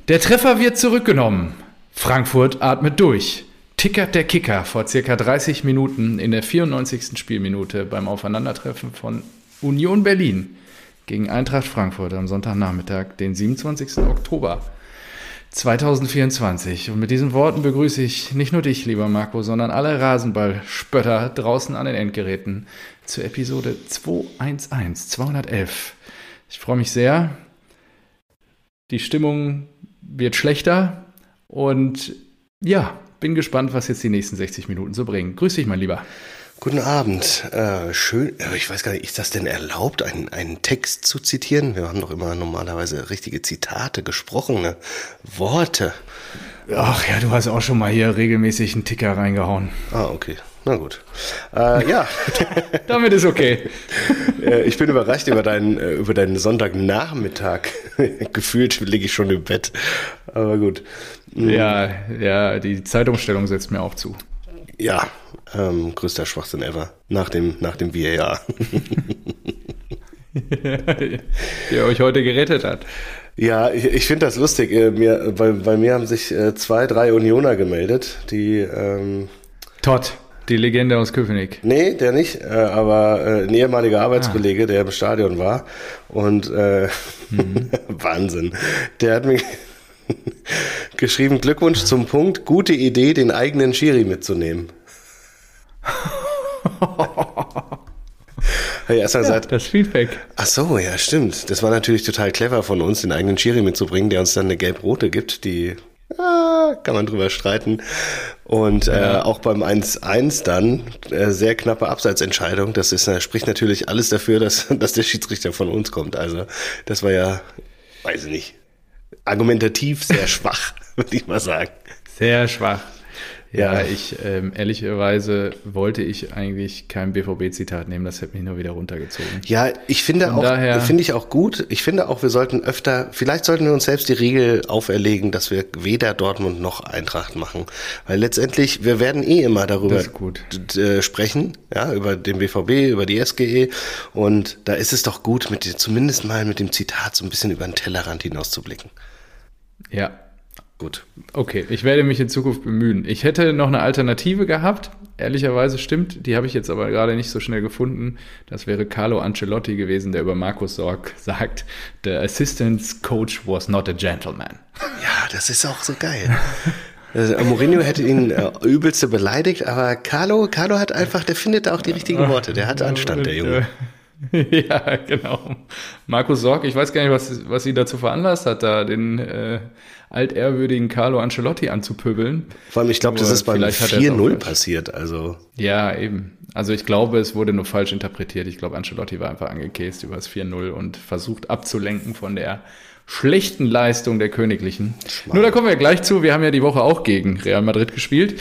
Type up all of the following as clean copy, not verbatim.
Der Treffer wird zurückgenommen. Frankfurt atmet durch. Tickert der Kicker vor circa 30 Minuten in der 94. Spielminute beim Aufeinandertreffen von Union Berlin gegen Eintracht Frankfurt am Sonntagnachmittag, den 27. Oktober 2024. Und mit diesen Worten begrüße ich nicht nur dich, lieber Marco, sondern alle Rasenballspötter draußen an den Endgeräten zur Episode 211. Ich freue mich sehr. Die Stimmung wird schlechter und ja, bin gespannt, was jetzt die nächsten 60 Minuten so bringen. Grüß dich, mein Lieber. Guten Abend. Schön, ich weiß gar nicht, ist das denn erlaubt, einen Text zu zitieren? Wir haben doch immer normalerweise richtige Zitate, gesprochene Worte. Ach ja, du hast auch schon mal hier regelmäßig einen Ticker reingehauen. Ah, okay. Na gut. Ja. Damit ist okay. Ich bin überrascht über deinen Sonntagnachmittag. Gefühlt liege ich schon im Bett. Aber gut. Ja, die Zeitumstellung setzt mir auch zu. Ja, größter Schwachsinn ever. Nach dem VAR. Der euch heute gerettet hat. Ja, ich finde das lustig. Bei mir haben sich 2, 3 Unioner gemeldet, die... Todd, die Legende aus Köpenick. Nee, der nicht, aber ein ehemaliger Arbeitskollege, der im Stadion war. Und Wahnsinn. Der hat mir geschrieben, Glückwunsch zum Punkt, gute Idee, den eigenen Schiri mitzunehmen. Das Feedback. Ach so, ja, stimmt. Das war natürlich total clever von uns, den eigenen Schiri mitzubringen, der uns dann eine gelb-rote gibt, die kann man drüber streiten. Und auch beim 1-1 dann sehr knappe Abseitsentscheidung. Das spricht natürlich alles dafür, dass der Schiedsrichter von uns kommt. Also das war ja, weiß ich nicht, argumentativ sehr schwach, würde ich mal sagen. Sehr schwach. Ja, ehrlicherweise wollte ich eigentlich kein BVB-Zitat nehmen, das hätte mich nur wieder runtergezogen. Ja, finde ich auch gut. Ich finde auch, vielleicht sollten wir uns selbst die Regel auferlegen, dass wir weder Dortmund noch Eintracht machen. Weil letztendlich, wir werden immer darüber sprechen, ja, über den BVB, über die SGE. Und da ist es doch gut, zumindest mal mit dem Zitat so ein bisschen über den Tellerrand hinauszublicken. Ja. Gut. Okay, ich werde mich in Zukunft bemühen. Ich hätte noch eine Alternative gehabt, ehrlicherweise stimmt, die habe ich jetzt aber gerade nicht so schnell gefunden. Das wäre Carlo Ancelotti gewesen, der über Markus Sorg sagt, the assistant coach was not a gentleman. Ja, das ist auch so geil. Mourinho hätte ihn übelste beleidigt, aber Carlo hat einfach, der findet da auch die richtigen Worte, der hat Anstand, der Junge. Ja, genau. Markus Sorg, ich weiß gar nicht, was ihn dazu veranlasst hat, da den altehrwürdigen Carlo Ancelotti anzupöbeln. Vor allem, ich glaube, das ist beim 4-0 passiert. Also. Ja, eben. Also ich glaube, es wurde nur falsch interpretiert. Ich glaube, Ancelotti war einfach angekäst über das 4-0 und versucht abzulenken von der schlechten Leistung der Königlichen. Nur da kommen wir gleich zu. Wir haben ja die Woche auch gegen Real Madrid gespielt.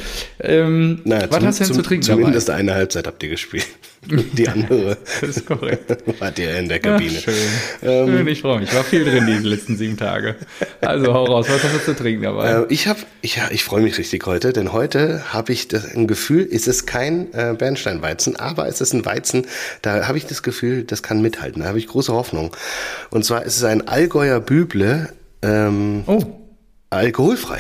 Was hast du denn zu trinken dabei? Zumindest eine Halbzeit habt ihr gespielt. Die andere das ist korrekt. Wart ihr in der Kabine. Ach, schön. Ich freue mich. Ich war viel drin die letzten 7 Tage. Also hau raus, was hast du zu trinken dabei? Ich freue mich richtig heute, denn heute habe ich ein Gefühl, es ist kein Bernsteinweizen, aber es ist ein Weizen, da habe ich das Gefühl, das kann mithalten. Da habe ich große Hoffnung. Und zwar ist es ein Allgäuer Büble, alkoholfrei.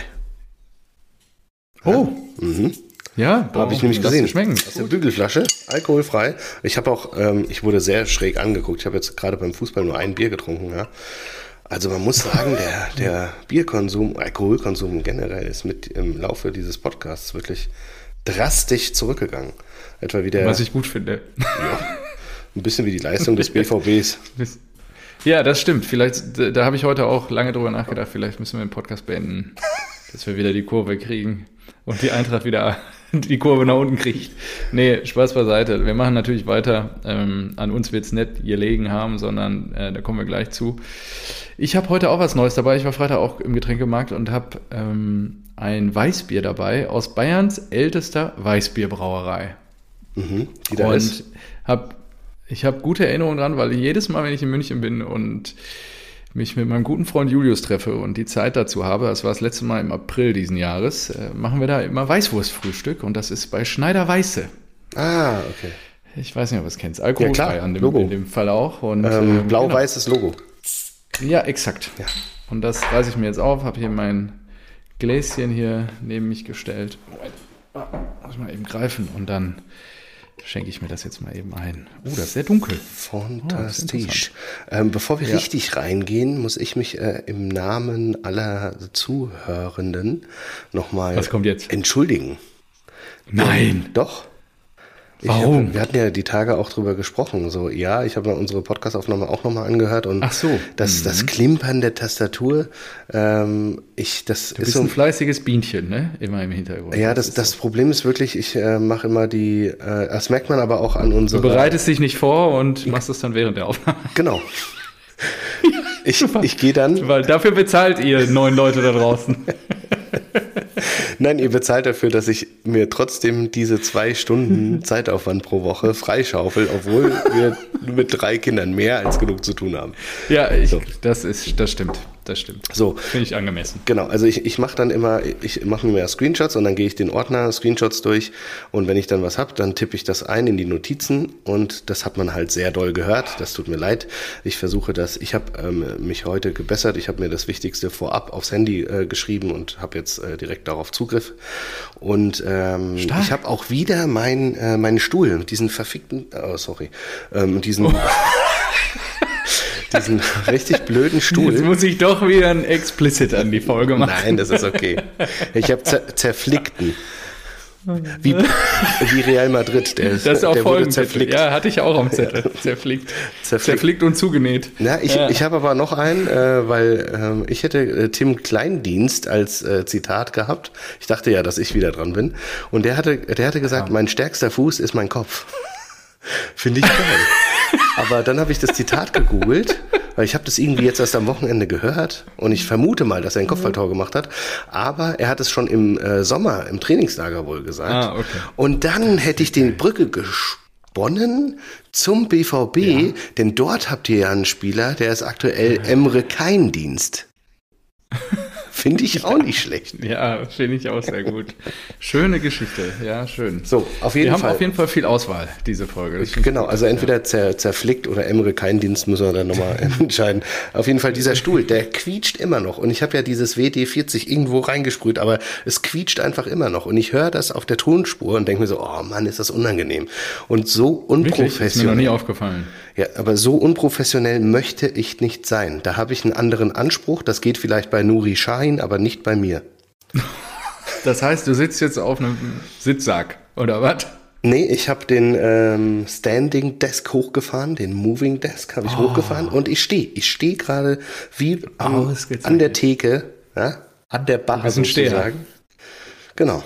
Oh. Mhm. Ja, habe ich nämlich gesehen. Schmecken. Aus der Bügelflasche, alkoholfrei. Ich habe auch, ich wurde sehr schräg angeguckt. Ich habe jetzt gerade beim Fußball nur ein Bier getrunken. Ja. Also man muss sagen, der Bierkonsum, Alkoholkonsum generell ist im Laufe dieses Podcasts wirklich drastisch zurückgegangen. Etwa wie was ich gut finde. Ja, ein bisschen wie die Leistung des BVBs. Ja, das stimmt. Vielleicht, da habe ich heute auch lange drüber nachgedacht. Vielleicht müssen wir den Podcast beenden, dass wir wieder die Kurve kriegen und die Eintracht wieder die Kurve nach unten kriegt. Nee, Spaß beiseite. Wir machen natürlich weiter. An uns wird es nicht gelegen haben, sondern da kommen wir gleich zu. Ich habe heute auch was Neues dabei. Ich war Freitag auch im Getränkemarkt und habe ein Weißbier dabei aus Bayerns ältester Weißbierbrauerei. Die da ist. Ich habe gute Erinnerungen dran, weil jedes Mal, wenn ich in München bin und mich mit meinem guten Freund Julius treffe und die Zeit dazu habe, das war das letzte Mal im April diesen Jahres, machen wir da immer Weißwurstfrühstück und das ist bei Schneider Weiße. Ah, okay. Ich weiß nicht, ob du es kennst. Alkoholfrei ja, in dem Fall auch. Und blau-weißes Logo. Ja, exakt. Ja. Und das reiße ich mir jetzt auf, habe hier mein Gläschen hier neben mich gestellt. Muss ich mal eben greifen und dann schenke ich mir das jetzt mal eben ein. Das ist sehr dunkel. Fantastisch. Bevor wir richtig reingehen, muss ich mich im Namen aller Zuhörenden nochmal entschuldigen. Nein. Doch. Warum? Wir hatten ja die Tage auch drüber gesprochen. So, ja, ich habe mir unsere Podcast-Aufnahme auch nochmal angehört und das Klimpern der Tastatur, du bist ein fleißiges Bienchen, ne? Immer im Hintergrund. Ja, das Problem ist wirklich, ich mache immer das merkt man aber auch an unserer... Du bereitest dich nicht vor und machst es dann während der Aufnahme. Genau. Ich gehe dann... Weil dafür bezahlt ihr 9 Leute da draußen. Nein, ihr bezahlt dafür, dass ich mir trotzdem diese 2 Stunden Zeitaufwand pro Woche freischaufel, obwohl wir mit 3 Kindern mehr als genug zu tun haben. Ja, das stimmt. So. Finde ich angemessen. Genau, also ich mache dann immer, ich mache mir Screenshots und dann gehe ich den Ordner Screenshots durch und wenn ich dann was habe, dann tippe ich das ein in die Notizen und das hat man halt sehr doll gehört, das tut mir leid. Ich versuche das, ich habe mich heute gebessert, ich habe mir das Wichtigste vorab aufs Handy geschrieben und habe jetzt direkt darauf Zugriff und ich habe auch wieder meinen Stuhl mit diesen verfickten, diesen richtig blöden Stuhl. Jetzt muss ich doch wieder ein Explicit an die Folge machen. Nein, das ist okay. Ich habe zerflickten. Wie Real Madrid. Das ist auch Folgentitel. Ja, hatte ich auch am Zettel. Zerflickt und zugenäht. Ja, ich habe aber noch einen, weil ich hätte Tim Kleindienst als Zitat gehabt. Ich dachte ja, dass ich wieder dran bin. Und der hatte gesagt, mein stärkster Fuß ist mein Kopf. Finde ich geil. Aber dann habe ich das Zitat gegoogelt, weil ich habe das irgendwie jetzt erst am Wochenende gehört und ich vermute mal, dass er ein Kopfballtor gemacht hat. Aber er hat es schon im Sommer, im Trainingslager wohl gesagt. Okay. Und dann hätte ich die Brücke gesponnen zum BVB, denn dort habt ihr ja einen Spieler, der ist aktuell Emre Keindienst. Finde ich auch nicht schlecht. Ja, finde ich auch sehr gut. Schöne Geschichte, ja, schön. So, auf jeden Fall. Wir haben auf jeden Fall viel Auswahl, diese Folge. Genau, also entweder zerflickt oder Emre Keindienst, müssen wir dann nochmal entscheiden. Auf jeden Fall dieser Stuhl, der quietscht immer noch. Und ich habe ja dieses WD-40 irgendwo reingesprüht, aber es quietscht einfach immer noch. Und ich höre das auf der Tonspur und denke mir so, oh Mann, ist das unangenehm. Und so unprofessionell. Wirklich? Ist mir noch nie aufgefallen. Ja, aber so unprofessionell möchte ich nicht sein. Da habe ich einen anderen Anspruch. Das geht vielleicht bei Nuri Sahin, aber nicht bei mir. Das heißt, du sitzt jetzt auf einem Sitzsack, oder was? Nee, ich habe den Standing Desk hochgefahren, den Moving Desk habe ich hochgefahren und ich stehe. Ich stehe gerade wie an der Theke, ja, an der Bar sozusagen. Genau.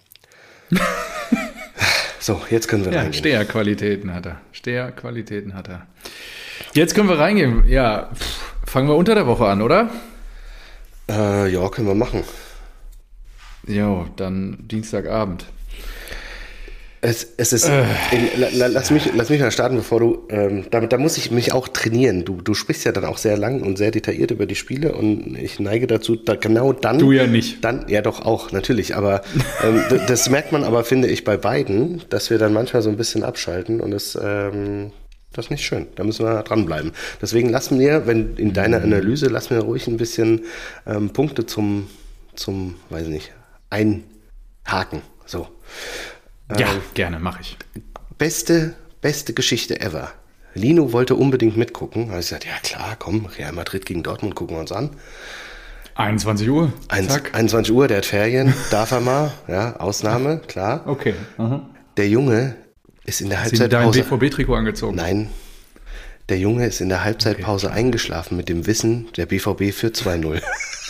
So, jetzt können wir reingehen. Steherqualitäten hat er. Jetzt können wir reingehen. Ja, fangen wir unter der Woche an, oder? Ja, können wir machen. Jo, dann Dienstagabend. Es ist. Lass mich mal starten, bevor du. Da muss ich mich auch trainieren. Du sprichst ja dann auch sehr lang und sehr detailliert über die Spiele und ich neige dazu, genau dann. Du ja nicht. Dann, ja doch auch, natürlich. Aber das merkt man aber, finde ich, bei beiden, dass wir dann manchmal so ein bisschen abschalten und das ist nicht schön. Da müssen wir dranbleiben. Deswegen lass mir, wenn in deiner Analyse, lass mir ruhig ein bisschen Punkte zum, weiß nicht, einhaken. So. Ja, gerne, mache ich. Beste Geschichte ever. Lino wollte unbedingt mitgucken. Da habe ich gesagt, ja klar, komm, Real Madrid gegen Dortmund, gucken wir uns an. 21 Uhr. 21 Uhr, der hat Ferien, darf er mal, ja, Ausnahme, klar. Okay. Aha. Der Junge ist in der Halbzeitpause... Hast du dein BVB-Trikot angezogen? Nein. Der Junge ist in der Halbzeitpause eingeschlafen mit dem Wissen, der BVB führt 2-0.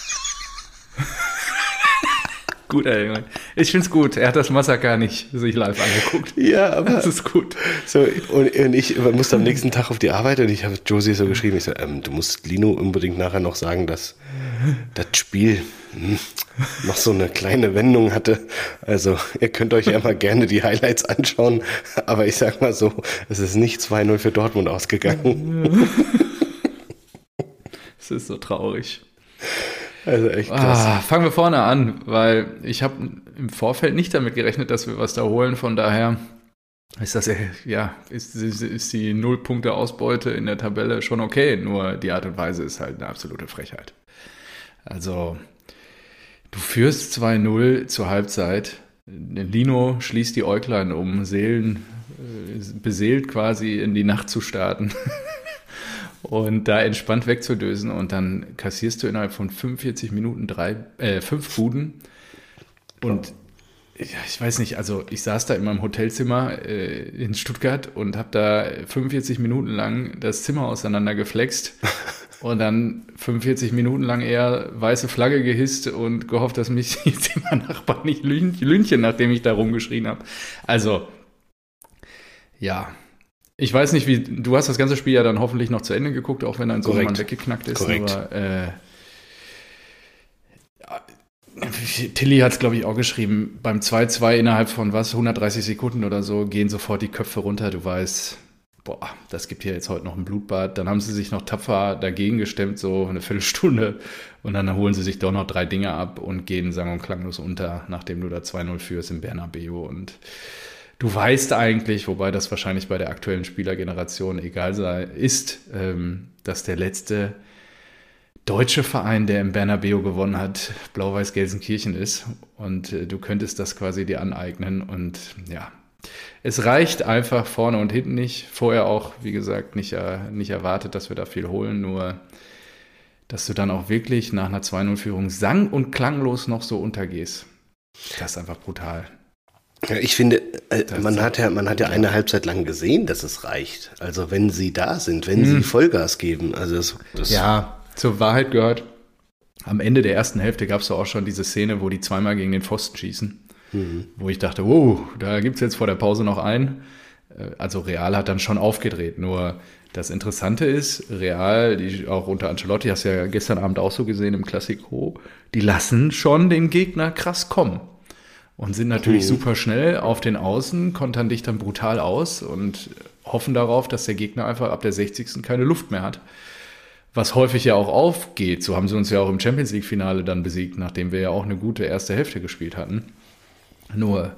Gut, ey. Ich find's gut. Er hat das Massaker nicht sich live angeguckt. Ja, aber... Das ist gut. So, und ich musste am nächsten Tag auf die Arbeit und ich habe Josie so geschrieben, ich so, du musst Lino unbedingt nachher noch sagen, dass das Spiel noch so eine kleine Wendung hatte. Also, ihr könnt euch ja mal gerne die Highlights anschauen, aber ich sag mal so, es ist nicht 2-0 für Dortmund ausgegangen. Es ist so traurig. Also echt krass. Fangen wir vorne an, weil ich habe im Vorfeld nicht damit gerechnet, dass wir was da holen. Von daher ist das ist die 0-Punkte-Ausbeute in der Tabelle schon okay. Nur die Art und Weise ist halt eine absolute Frechheit. Also, du führst 2-0 zur Halbzeit. Lino schließt die Äuglein, um beseelt quasi in die Nacht zu starten und da entspannt wegzudösen. Und dann kassierst du innerhalb von 45 Minuten 5 Buden. Und ja, ich weiß nicht, also ich saß da in meinem Hotelzimmer in Stuttgart und habe da 45 Minuten lang das Zimmer auseinandergeflext und dann 45 Minuten lang eher weiße Flagge gehisst und gehofft, dass mich die Zimmernachbarn nicht lünchen, nachdem ich da rumgeschrien habe. Also, ja. Ich weiß nicht, du hast das ganze Spiel ja dann hoffentlich noch zu Ende geguckt, auch wenn dein Sohnemann weggeknackt ist. Korrekt. Aber, Tilly hat es, glaube ich, auch geschrieben, beim 2-2 innerhalb von 130 Sekunden oder so gehen sofort die Köpfe runter. Du weißt, boah, das gibt hier jetzt heute noch ein Blutbad. Dann haben sie sich noch tapfer dagegen gestemmt, so eine Viertelstunde. Und dann holen sie sich doch noch 3 Dinge ab und gehen sang- und klanglos unter, nachdem du da 2-0 führst im Bernabeu. Und du weißt eigentlich, wobei das wahrscheinlich bei der aktuellen Spielergeneration egal ist, dass der letzte deutsche Verein, der im Bernabeu gewonnen hat, Blau-Weiß Gelsenkirchen ist. Und du könntest das quasi dir aneignen. Und ja, es reicht einfach vorne und hinten nicht. Vorher auch, wie gesagt, nicht erwartet, dass wir da viel holen. Nur, dass du dann auch wirklich nach einer 2-0-Führung sang- und klanglos noch so untergehst. Das ist einfach brutal. Ja, ich finde, man hat ja eine Halbzeit lang gesehen, dass es reicht. Also wenn sie da sind, wenn sie Vollgas geben. Also das ja, zur Wahrheit gehört, am Ende der ersten Hälfte gab es auch schon diese Szene, wo die zweimal gegen den Pfosten schießen, wo ich dachte, wow, da gibt es jetzt vor der Pause noch einen. Also Real hat dann schon aufgedreht, nur das Interessante ist, Real, die auch unter Ancelotti, hast du ja gestern Abend auch so gesehen im Classico, die lassen schon den Gegner krass kommen und sind natürlich super schnell auf den Außen, kontern dich dann brutal aus und hoffen darauf, dass der Gegner einfach ab der 60. keine Luft mehr hat. Was häufig ja auch aufgeht, so haben sie uns ja auch im Champions-League-Finale dann besiegt, nachdem wir ja auch eine gute erste Hälfte gespielt hatten. Nur,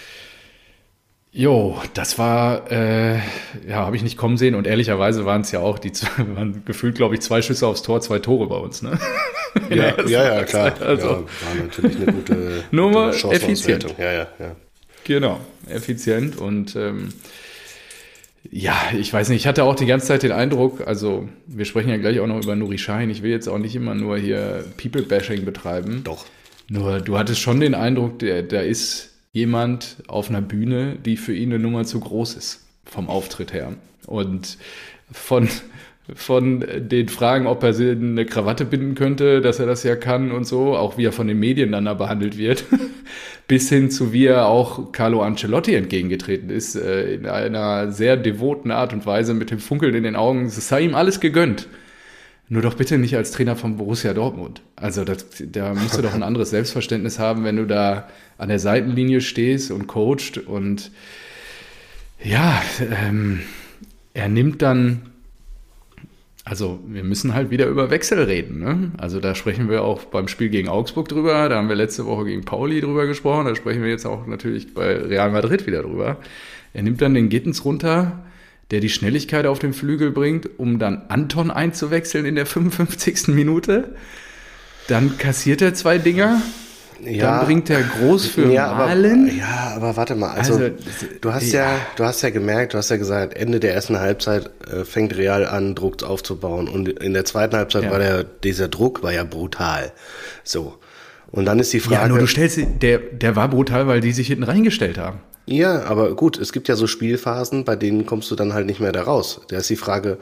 das war, habe ich nicht kommen sehen und ehrlicherweise waren es ja auch, waren gefühlt, glaube ich, 2 Schüsse aufs Tor, 2 Tore bei uns, ne? Ja, klar. Also, war natürlich eine gute nur effizient. Ja. Genau, effizient und ich weiß nicht, ich hatte auch die ganze Zeit den Eindruck, also wir sprechen ja gleich auch noch über Nuri Sahin, ich will jetzt auch nicht immer nur hier People-Bashing betreiben. Doch. Nur du hattest schon den Eindruck, da ist jemand auf einer Bühne, die für ihn eine Nummer zu groß ist, vom Auftritt her. Und von den Fragen, ob er eine Krawatte binden könnte, dass er das ja kann und so, auch wie er von den Medien dann da behandelt wird, bis hin zu wie er auch Carlo Ancelotti entgegengetreten ist, in einer sehr devoten Art und Weise mit dem Funkeln in den Augen. Es sei ihm alles gegönnt. Nur doch bitte nicht als Trainer von Borussia Dortmund. Also da musst du doch ein anderes Selbstverständnis haben, wenn du da an der Seitenlinie stehst und coacht. Und er nimmt dann, also wir müssen halt wieder über Wechsel reden, ne? Also da sprechen wir auch beim Spiel gegen Augsburg drüber, da haben wir letzte Woche gegen Pauli drüber gesprochen, da sprechen wir jetzt auch natürlich bei Real Madrid wieder drüber. Er nimmt dann den Gittens runter, der die Schnelligkeit auf den Flügel bringt, um dann Anton einzuwechseln in der 55. Minute. Dann kassiert er 2 Dinger. Ja, dann bringt er Groß für Malen. Aber warte mal. Also du hast ja gemerkt, du hast ja gesagt, Ende der ersten Halbzeit fängt Real an, Druck aufzubauen. Und in der zweiten Halbzeit war dieser Druck war ja brutal. So. Und dann ist die Frage. Ja, nur der war brutal, weil die sich hinten reingestellt haben. Ja, aber gut, es gibt ja so Spielphasen, bei denen kommst du dann halt nicht mehr da raus. Da ist die Frage,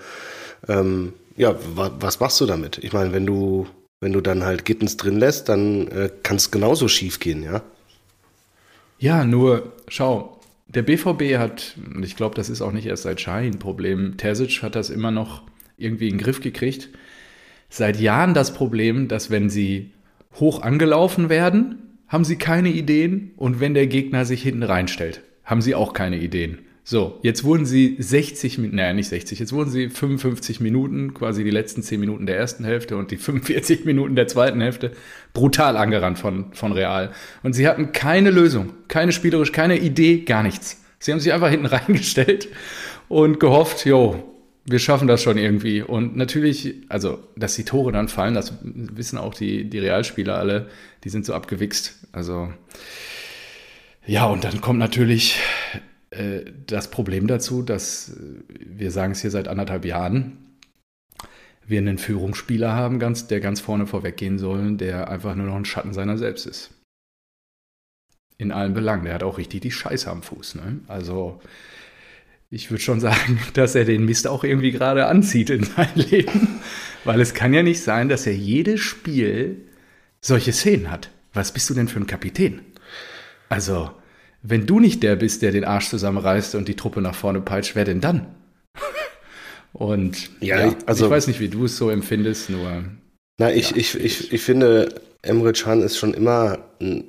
was machst du damit? Ich meine, wenn du dann halt Gittens drin lässt, dann kann es genauso schief gehen, ja? Ja, nur, schau, der BVB hat, und ich glaube, das ist auch nicht erst seit Sahin ein Problem, Terzic hat das immer noch irgendwie in den Griff gekriegt, seit Jahren das Problem, dass wenn sie hoch angelaufen werden, haben sie keine Ideen und wenn der Gegner sich hinten reinstellt, haben sie auch keine Ideen. So, jetzt wurden sie 55 Minuten, quasi die letzten 10 Minuten der ersten Hälfte und die 45 Minuten der zweiten Hälfte, brutal angerannt von Real. Und sie hatten keine Lösung, keine spielerisch, keine Idee, gar nichts. Sie haben sich einfach hinten reingestellt und gehofft, wir schaffen das schon irgendwie. Und natürlich, also, dass die Tore dann fallen, das wissen auch die Realspieler alle, die sind so abgewichst. Also, ja, und dann kommt natürlich das Problem dazu, dass wir sagen es hier seit 1,5 Jahren, wir einen Führungsspieler haben, der ganz vorne vorweggehen soll, der einfach nur noch ein Schatten seiner selbst ist. In allen Belangen. Der hat auch richtig die Scheiße am Fuß. Ne? Also ich würde schon sagen, dass er den Mist auch irgendwie gerade anzieht in sein Leben. Weil es kann ja nicht sein, dass er jedes Spiel solche Szenen hat. Was bist du denn für ein Kapitän? Also, wenn du nicht der bist, der den Arsch zusammenreißt und die Truppe nach vorne peitscht, wer denn dann? Und ja, also, ich weiß nicht, wie du es so empfindest, nur... Na, ich finde, Emre Can ist schon immer ein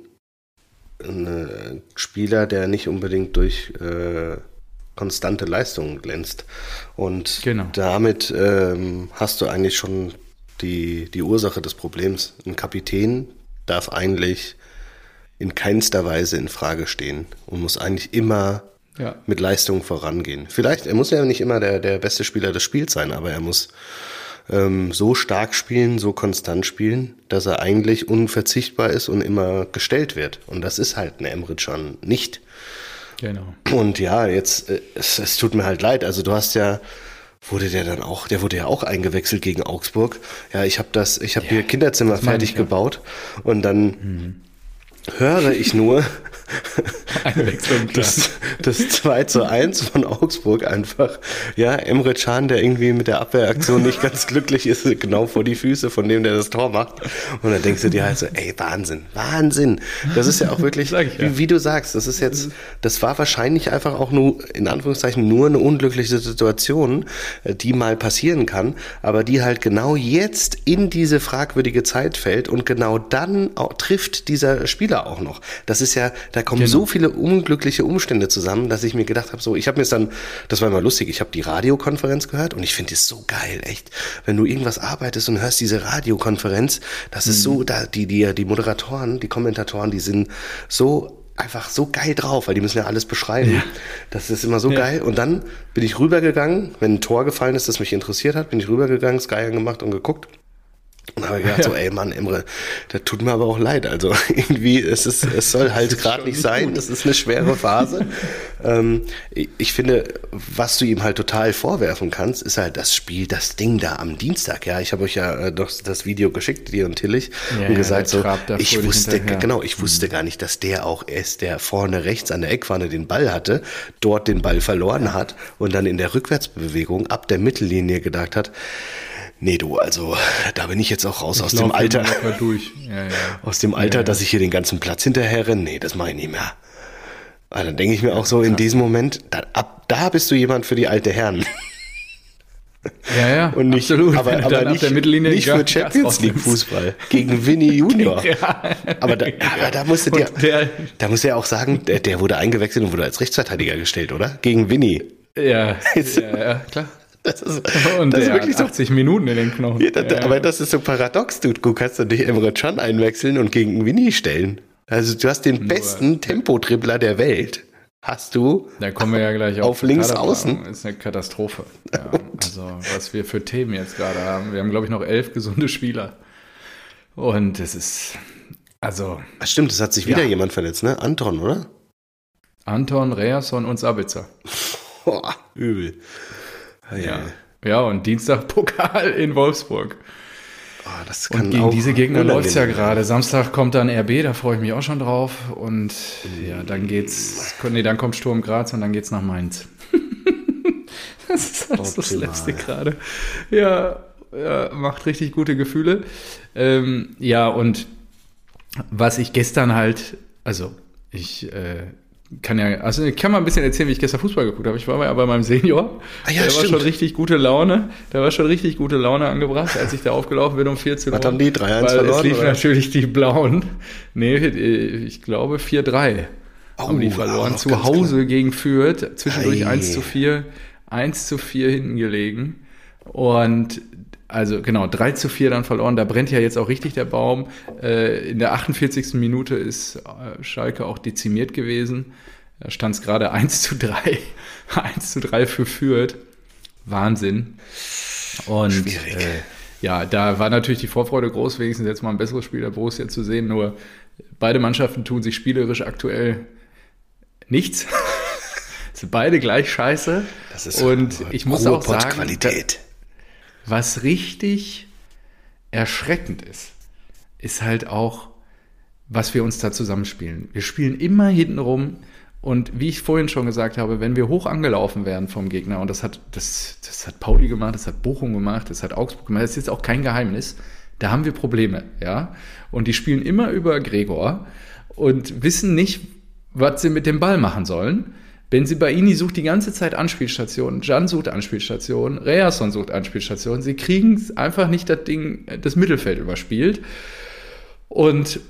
Spieler, der nicht unbedingt durch konstante Leistungen glänzt. Und damit hast du eigentlich schon die Ursache des Problems. Ein Kapitän darf eigentlich in keinster Weise in Frage stehen und muss eigentlich immer mit Leistung vorangehen. Vielleicht, er muss ja nicht immer der beste Spieler des Spiels sein, aber er muss so stark spielen, so konstant spielen, dass er eigentlich unverzichtbar ist und immer gestellt wird. Und das ist halt ein Emre Can nicht. Genau. Und ja, jetzt, es tut mir halt leid. Also du hast ja, der wurde ja auch eingewechselt gegen Augsburg. Ja, ich habe hier Kinderzimmer fertig gebaut und dann höre ich nur das 2:1 von Augsburg einfach. Ja, Emre Can, der irgendwie mit der Abwehraktion nicht ganz glücklich ist, genau vor die Füße von dem, der das Tor macht. Und dann denkst du dir halt so, ey, Wahnsinn. Das ist ja auch wirklich, wie du sagst, das war wahrscheinlich einfach auch nur, in Anführungszeichen, nur eine unglückliche Situation, die mal passieren kann, aber die halt genau jetzt in diese fragwürdige Zeit fällt und genau dann auch trifft dieser Spieler auch noch. Das ist ja, da kommen so viele unglückliche Umstände zusammen, dass ich mir gedacht habe, ich habe mir das war immer lustig, ich habe die Radiokonferenz gehört und ich finde es so geil, echt. Wenn du irgendwas arbeitest und hörst diese Radiokonferenz, das ist so, da die Moderatoren, die Kommentatoren, die sind so einfach so geil drauf, weil die müssen ja alles beschreiben. Ja. Das ist immer so geil. Und dann bin ich rübergegangen, wenn ein Tor gefallen ist, das mich interessiert hat, bin ich rübergegangen, Sky angemacht und geguckt. Und habe gedacht, ey Mann, Emre, das tut mir aber auch leid. Also irgendwie, es soll halt gerade nicht sein. Das ist eine schwere Phase. Ich finde, was du ihm halt total vorwerfen kannst, ist halt das Spiel, das Ding da am Dienstag. Ja, ich habe euch ja doch das Video geschickt, dir und Tillich, und gesagt ich wusste gar nicht, dass der auch ist, der vorne rechts an der Eckpfanne den Ball hatte, dort den Ball verloren hat und dann in der Rückwärtsbewegung ab der Mittellinie gedacht hat, nee, du, also da bin ich jetzt auch raus aus dem Alter. Aus dem Alter, dass ich hier den ganzen Platz hinterher renne. Nee, das mache ich nicht mehr. Aber dann denke ich mir auch so, in diesem Moment, ab da bist du jemand für die alte Herren. Ja, und nicht, absolut. Aber nicht für Champions League Fußball gegen Vinny Junior. Aber da musst du ja auch sagen, der wurde eingewechselt und wurde als Rechtsverteidiger gestellt, oder? Gegen Vinny. Ja, klar. Das ist wirklich 80 Minuten in den Knochen. Aber das ist so paradox, du kannst doch nicht Emre Can einwechseln und gegen Winnie stellen. Also du hast den besten Tempo-Dribbler der Welt. Hast du? Da kommen wir ja gleich auf links außen. Das ist eine Katastrophe. Ja, also was wir für Themen jetzt gerade haben. Wir haben, glaube ich, noch 11 gesunde Spieler. Und es ist, also... Ach stimmt, es hat sich wieder jemand verletzt, ne? Anton, oder? Anton, Reasson und Sabitzer. Boah, übel. Ja, und Dienstag Pokal in Wolfsburg. Oh, das kann und gegen diese Gegner läuft es ja gerade. Samstag kommt dann RB, da freue ich mich auch schon drauf. Und dann kommt Sturm Graz und dann geht's nach Mainz. Das ist halt so Slapstick gerade. Ja, macht richtig gute Gefühle. Und was ich gestern halt, ich kann mal ein bisschen erzählen, wie ich gestern Fußball geguckt habe. Ich war ja bei meinem Senior. Der war schon richtig gute Laune. Angebracht, als ich da aufgelaufen bin um 14 Uhr. Was haben die? 3-1 verloren? Es lief natürlich die Blauen. Nee, ich glaube 4-3 haben die verloren. Zu Hause gegen Fürth. Zwischendurch 1:4 hinten gelegen. Und also genau, 3:4 dann verloren. Da brennt ja jetzt auch richtig der Baum. In der 48. Minute ist Schalke auch dezimiert gewesen. Da stand es gerade 1:3. 1:3 für Fürth. Wahnsinn. Und Schwierig. ja, da war natürlich die Vorfreude groß, wenigstens jetzt mal ein besseres Spiel der Borussia zu sehen. Nur beide Mannschaften tun sich spielerisch aktuell nichts. Sind beide gleich scheiße. Das ist und ich muss auch sagen, Qualität. was richtig erschreckend ist halt auch, was wir uns da zusammenspielen. Wir spielen immer hinten rum und wie ich vorhin schon gesagt habe, wenn wir hoch angelaufen werden vom Gegner, und das hat Pauli gemacht, das hat Bochum gemacht, das hat Augsburg gemacht, das ist jetzt auch kein Geheimnis, da haben wir Probleme, ja. Und die spielen immer über Gregor und wissen nicht, was sie mit dem Ball machen sollen. Benzibaini sucht die ganze Zeit Anspielstationen, Can sucht Anspielstationen, Reasson sucht Anspielstationen. Sie kriegen einfach nicht das Mittelfeld überspielt. Und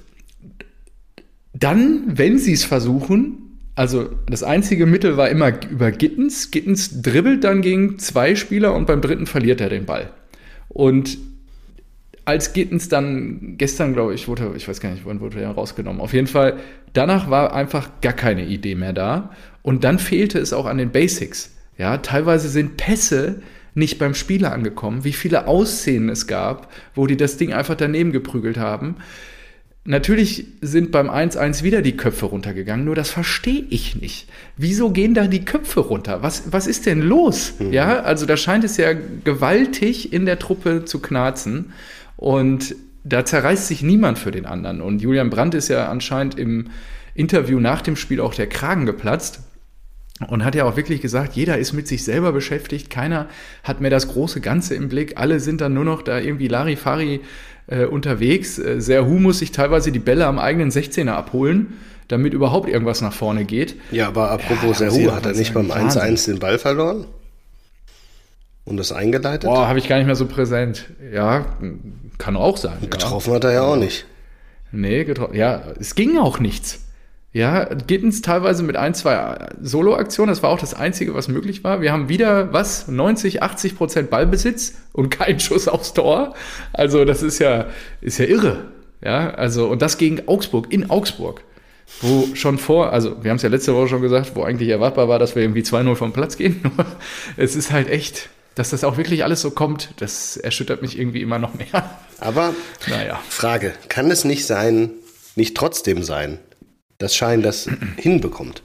dann, wenn sie es versuchen, also das einzige Mittel war immer über Gittens. Gittens dribbelt dann gegen 2 Spieler und beim dritten verliert er den Ball. Und als Gittens dann gestern, glaube ich, ich weiß gar nicht, wann wurde er rausgenommen. Auf jeden Fall, danach war einfach gar keine Idee mehr da. Und dann fehlte es auch an den Basics. Ja, teilweise sind Pässe nicht beim Spieler angekommen. Wie viele Ausszenen es gab, wo die das Ding einfach daneben geprügelt haben. Natürlich sind beim 1-1 wieder die Köpfe runtergegangen, nur das verstehe ich nicht. Wieso gehen da die Köpfe runter? Was ist denn los? Ja, also da scheint es ja gewaltig in der Truppe zu knarzen. Und da zerreißt sich niemand für den anderen. Und Julian Brandt ist ja anscheinend im Interview nach dem Spiel auch der Kragen geplatzt und hat ja auch wirklich gesagt, jeder ist mit sich selber beschäftigt, keiner hat mehr das große Ganze im Blick, alle sind dann nur noch da irgendwie Larifari unterwegs. Serhu muss sich teilweise die Bälle am eigenen 16er abholen, damit überhaupt irgendwas nach vorne geht. Ja, aber apropos Serhu, hat er nicht beim 1-1 den Ball verloren? Und das eingeleitet? Boah, habe ich gar nicht mehr so präsent. Ja, kann auch sein. Getroffen hat er ja auch nicht. Nee, ja, es ging auch nichts. Ja, Gittens teilweise mit 1-2 Solo-Aktionen, das war auch das Einzige, was möglich war. Wir haben wieder, 90-80% Ballbesitz und kein Schuss aufs Tor. Also das ist ja irre. Ja, also, und das gegen Augsburg, in Augsburg. Wo schon also wir haben es ja letzte Woche schon gesagt, wo eigentlich erwartbar war, dass wir irgendwie 2-0 vom Platz gehen. Es ist halt echt, dass das auch wirklich alles so kommt, das erschüttert mich irgendwie immer noch mehr. Aber, naja. Frage, kann es nicht trotzdem sein, dass Schein das hinbekommt?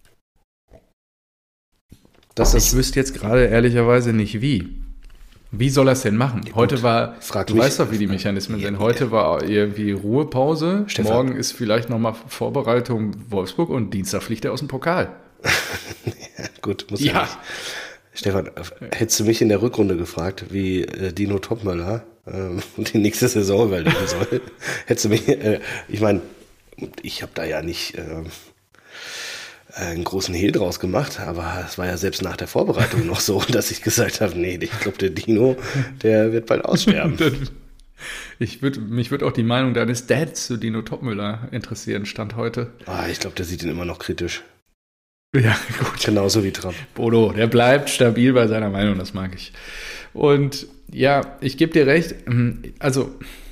Ich wüsste jetzt gerade ehrlicherweise nicht, wie. Wie soll er es denn machen? Ja, heute war, du weißt doch, wie die Mechanismen sind. Heute war irgendwie Ruhepause. Stefan. Morgen ist vielleicht nochmal Vorbereitung Wolfsburg und Dienstag fliegt er aus dem Pokal. Ja, gut, muss ja nicht. Stefan, hättest du mich in der Rückrunde gefragt, wie Dino Topmöller die nächste Saison überleben soll, hättest du mich, ich meine, ich habe da ja nicht einen großen Hehl draus gemacht, aber es war ja selbst nach der Vorbereitung noch so, dass ich gesagt habe, nee, ich glaube, der Dino, der wird bald aussterben. Mich würde auch die Meinung deines Dads zu Dino Topmöller interessieren, Stand heute. Ich glaube, der sieht ihn immer noch kritisch. Ja, gut. Genauso wie Trapp. Bodo, der bleibt stabil bei seiner Meinung, das mag ich. Und ja, ich gebe dir recht, also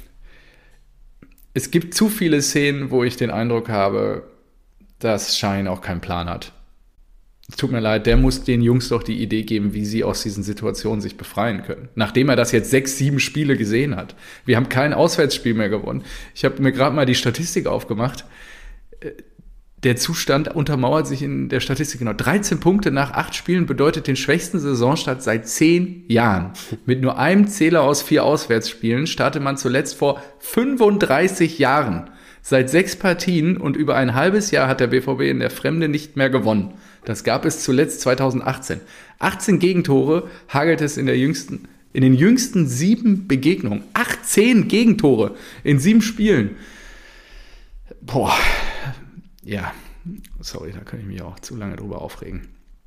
es gibt zu viele Szenen, wo ich den Eindruck habe, dass Schein auch keinen Plan hat. Es tut mir leid, der muss den Jungs doch die Idee geben, wie sie aus diesen Situationen sich befreien können. Nachdem er das jetzt 6, 7 Spiele gesehen hat. Wir haben kein Auswärtsspiel mehr gewonnen. Ich habe mir gerade mal die Statistik aufgemacht. Der Zustand untermauert sich in der Statistik genau. 13 Punkte nach 8 Spielen bedeutet den schwächsten Saisonstart seit 10 Jahren. Mit nur einem Zähler aus 4 Auswärtsspielen startete man zuletzt vor 35 Jahren. Seit 6 Partien und über ein halbes Jahr hat der BVB in der Fremde nicht mehr gewonnen. Das gab es zuletzt 2018. 18 Gegentore hagelt es in den jüngsten 7 Begegnungen. 18 Gegentore in 7 Spielen. Boah. Ja, sorry, da kann ich mich auch zu lange drüber aufregen.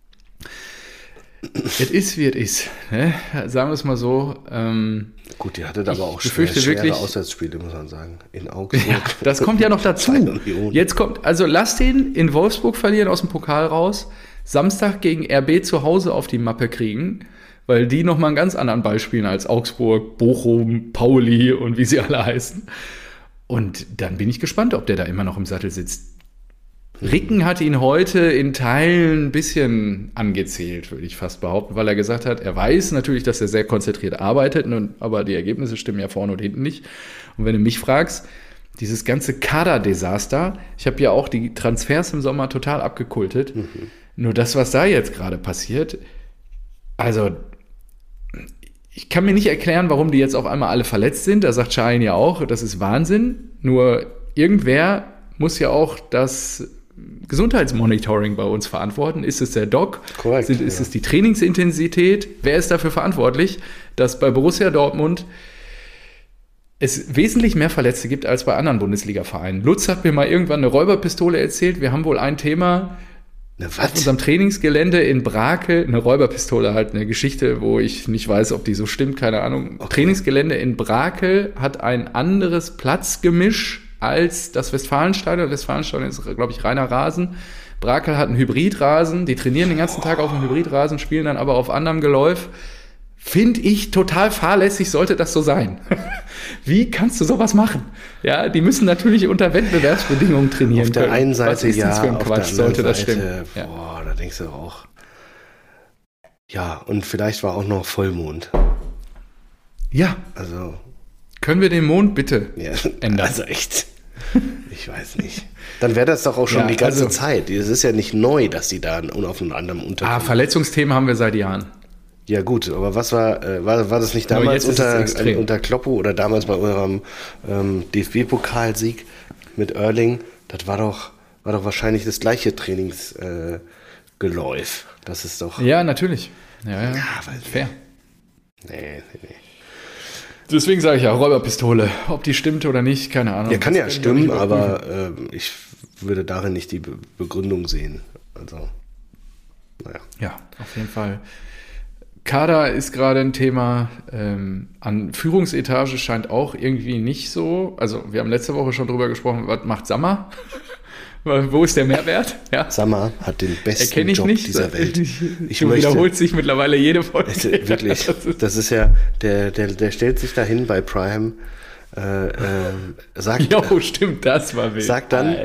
Es ist, wie es ist. Ne? Sagen wir es mal so. Gut, die hattet aber auch schwere Auswärtsspiele, muss man sagen. In Augsburg. Ja, das kommt ja noch dazu. Jetzt kommt, also lasst den in Wolfsburg verlieren, aus dem Pokal raus. Samstag gegen RB zu Hause auf die Mappe kriegen, weil die nochmal einen ganz anderen Ball spielen als Augsburg, Bochum, Pauli und wie sie alle heißen. Und dann bin ich gespannt, ob der da immer noch im Sattel sitzt. Ricken hat ihn heute in Teilen ein bisschen angezählt, würde ich fast behaupten, weil er gesagt hat, er weiß natürlich, dass er sehr konzentriert arbeitet, aber die Ergebnisse stimmen ja vorne und hinten nicht. Und wenn du mich fragst, dieses ganze Kaderdesaster, ich habe ja auch die Transfers im Sommer total abgekultet, nur das, was da jetzt gerade passiert, also ich kann mir nicht erklären, warum die jetzt auf einmal alle verletzt sind, da sagt Schein ja auch, das ist Wahnsinn, nur irgendwer muss ja auch das Gesundheitsmonitoring bei uns verantworten. Ist es der Doc? Korrekt, ist es die Trainingsintensität? Wer ist dafür verantwortlich, dass bei Borussia Dortmund es wesentlich mehr Verletzte gibt als bei anderen Bundesliga-Vereinen? Lutz hat mir mal irgendwann eine Räuberpistole erzählt. Wir haben wohl ein Thema auf unserem Trainingsgelände in Brakel, eine Räuberpistole, halt eine Geschichte, wo ich nicht weiß, ob die so stimmt, keine Ahnung. Okay. Trainingsgelände in Brakel hat ein anderes Platzgemisch als das Westfalenstadion. Westfalenstadion ist, glaube ich, reiner Rasen. Brakel hat einen Hybridrasen. Die trainieren den ganzen Tag auf dem Hybridrasen, spielen dann aber auf anderem Geläuf. Finde ich total fahrlässig, sollte das so sein. Wie kannst du sowas machen? Ja, die müssen natürlich unter Wettbewerbsbedingungen trainieren können. Auf der einen Seite was ist das für ein Quatsch, sollte das stimmen? Boah, da denkst du auch. Ja, und vielleicht war auch noch Vollmond. Ja. Also. Können wir den Mond bitte ändern? Also echt. Ich weiß nicht. Dann wäre das doch auch schon die ganze Zeit. Es ist ja nicht neu, dass die da auf einem anderen unterkommen. Verletzungsthemen haben wir seit Jahren. Ja gut, aber was war das nicht damals unter Kloppo oder damals bei eurem DFB-Pokalsieg mit Erling? Das war doch wahrscheinlich das gleiche Trainingsgeläuf. Das ist doch... Ja, natürlich. Ja, fair. Nee. Deswegen sage ich ja, Räuberpistole. Ob die stimmt oder nicht, keine Ahnung. Ja, kann ja stimmen, aber ich würde darin nicht die Begründung sehen. Also, naja. Ja, auf jeden Fall. Kader ist gerade ein Thema. An Führungsetage scheint auch irgendwie nicht so. Also wir haben letzte Woche schon drüber gesprochen, was macht Sammer? Wo ist der Mehrwert? Ja. Sammer hat den besten Job dieser Welt. Wiederholt sich mittlerweile jede Folge. Wirklich, das ist ja, der stellt sich dahin bei Prime, sagt... Jo, stimmt, das war wild. Sagt dann...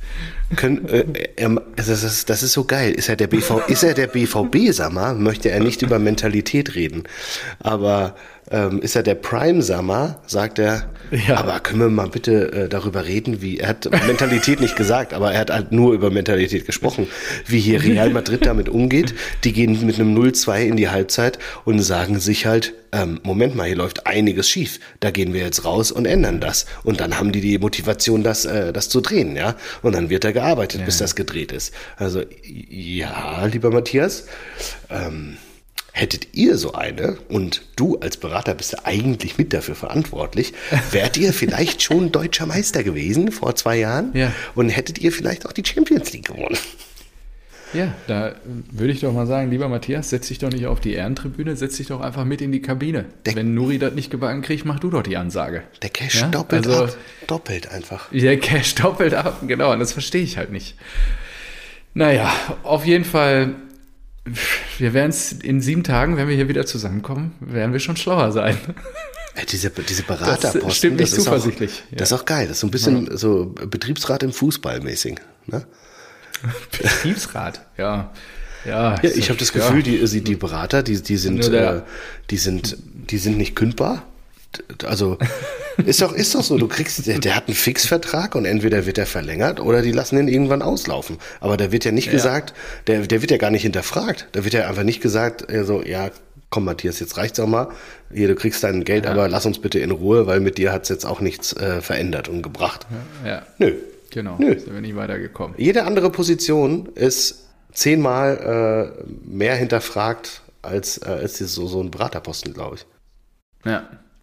das ist so geil. Ist er der BVB-Sammer, möchte er nicht über Mentalität reden. Aber ist er der Prime-Sammer, sagt er, aber können wir mal bitte darüber reden, er hat Mentalität nicht gesagt, aber er hat halt nur über Mentalität gesprochen, wie hier Real Madrid damit umgeht. Die gehen mit einem 0-2 in die Halbzeit und sagen sich halt, Moment mal, hier läuft einiges schief. Da gehen wir jetzt raus und ändern das. Und dann haben die Motivation, das zu drehen, ja. Und dann wird da gearbeitet, bis das gedreht ist. Also, ja, lieber Matthias, hättet ihr so eine, und du als Berater bist ja eigentlich mit dafür verantwortlich, wärt ihr vielleicht schon deutscher Meister gewesen vor 2 Jahren? Ja. Und hättet ihr vielleicht auch die Champions League gewonnen? Ja, da würde ich doch mal sagen, lieber Matthias, setz dich doch nicht auf die Ehrentribüne, setz dich doch einfach mit in die Kabine. Wenn Nuri das nicht gebacken kriegt, mach du doch die Ansage. Der Cash doppelt ab. Doppelt einfach. Der Cash doppelt ab, genau, und das verstehe ich halt nicht. Naja, auf jeden Fall, wir werden es in 7 Tagen, wenn wir hier wieder zusammenkommen, werden wir schon schlauer sein. Ja, diese Beraterposten, das stimmt nicht zuversichtlich. Das ist auch geil, das ist so ein bisschen so Betriebsrat im Fußball mäßig, ne? Betriebsrat, ja. Ich habe das Gefühl, die Berater, die sind nicht kündbar. Also ist doch so, du kriegst, der hat einen Fixvertrag und entweder wird er verlängert oder die lassen ihn irgendwann auslaufen. Aber da wird ja nicht gesagt, der wird ja gar nicht hinterfragt. Da wird ja einfach nicht gesagt, komm Matthias, jetzt reicht's auch mal. Hier, du kriegst dein Geld, aber lass uns bitte in Ruhe, weil mit dir hat's jetzt auch nichts verändert und gebracht. Ja. Nö. Genau, sind wir nicht weitergekommen. Jede andere Position ist 10-mal mehr hinterfragt als so ein Beraterposten, glaube ich. Ja.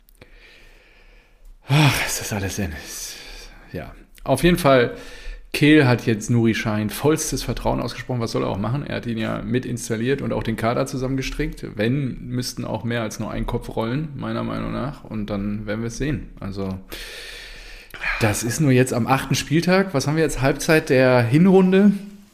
Ach, ist das alles denn? Ja, auf jeden Fall, Kehl hat jetzt Nuri Sahin vollstes Vertrauen ausgesprochen. Was soll er auch machen? Er hat ihn ja mit installiert und auch den Kader zusammengestrickt. Wenn, müssten auch mehr als nur ein Kopf rollen, meiner Meinung nach. Und dann werden wir es sehen. Also... Das ist nur jetzt am 8. Spieltag. Was haben wir jetzt? Halbzeit der Hinrunde?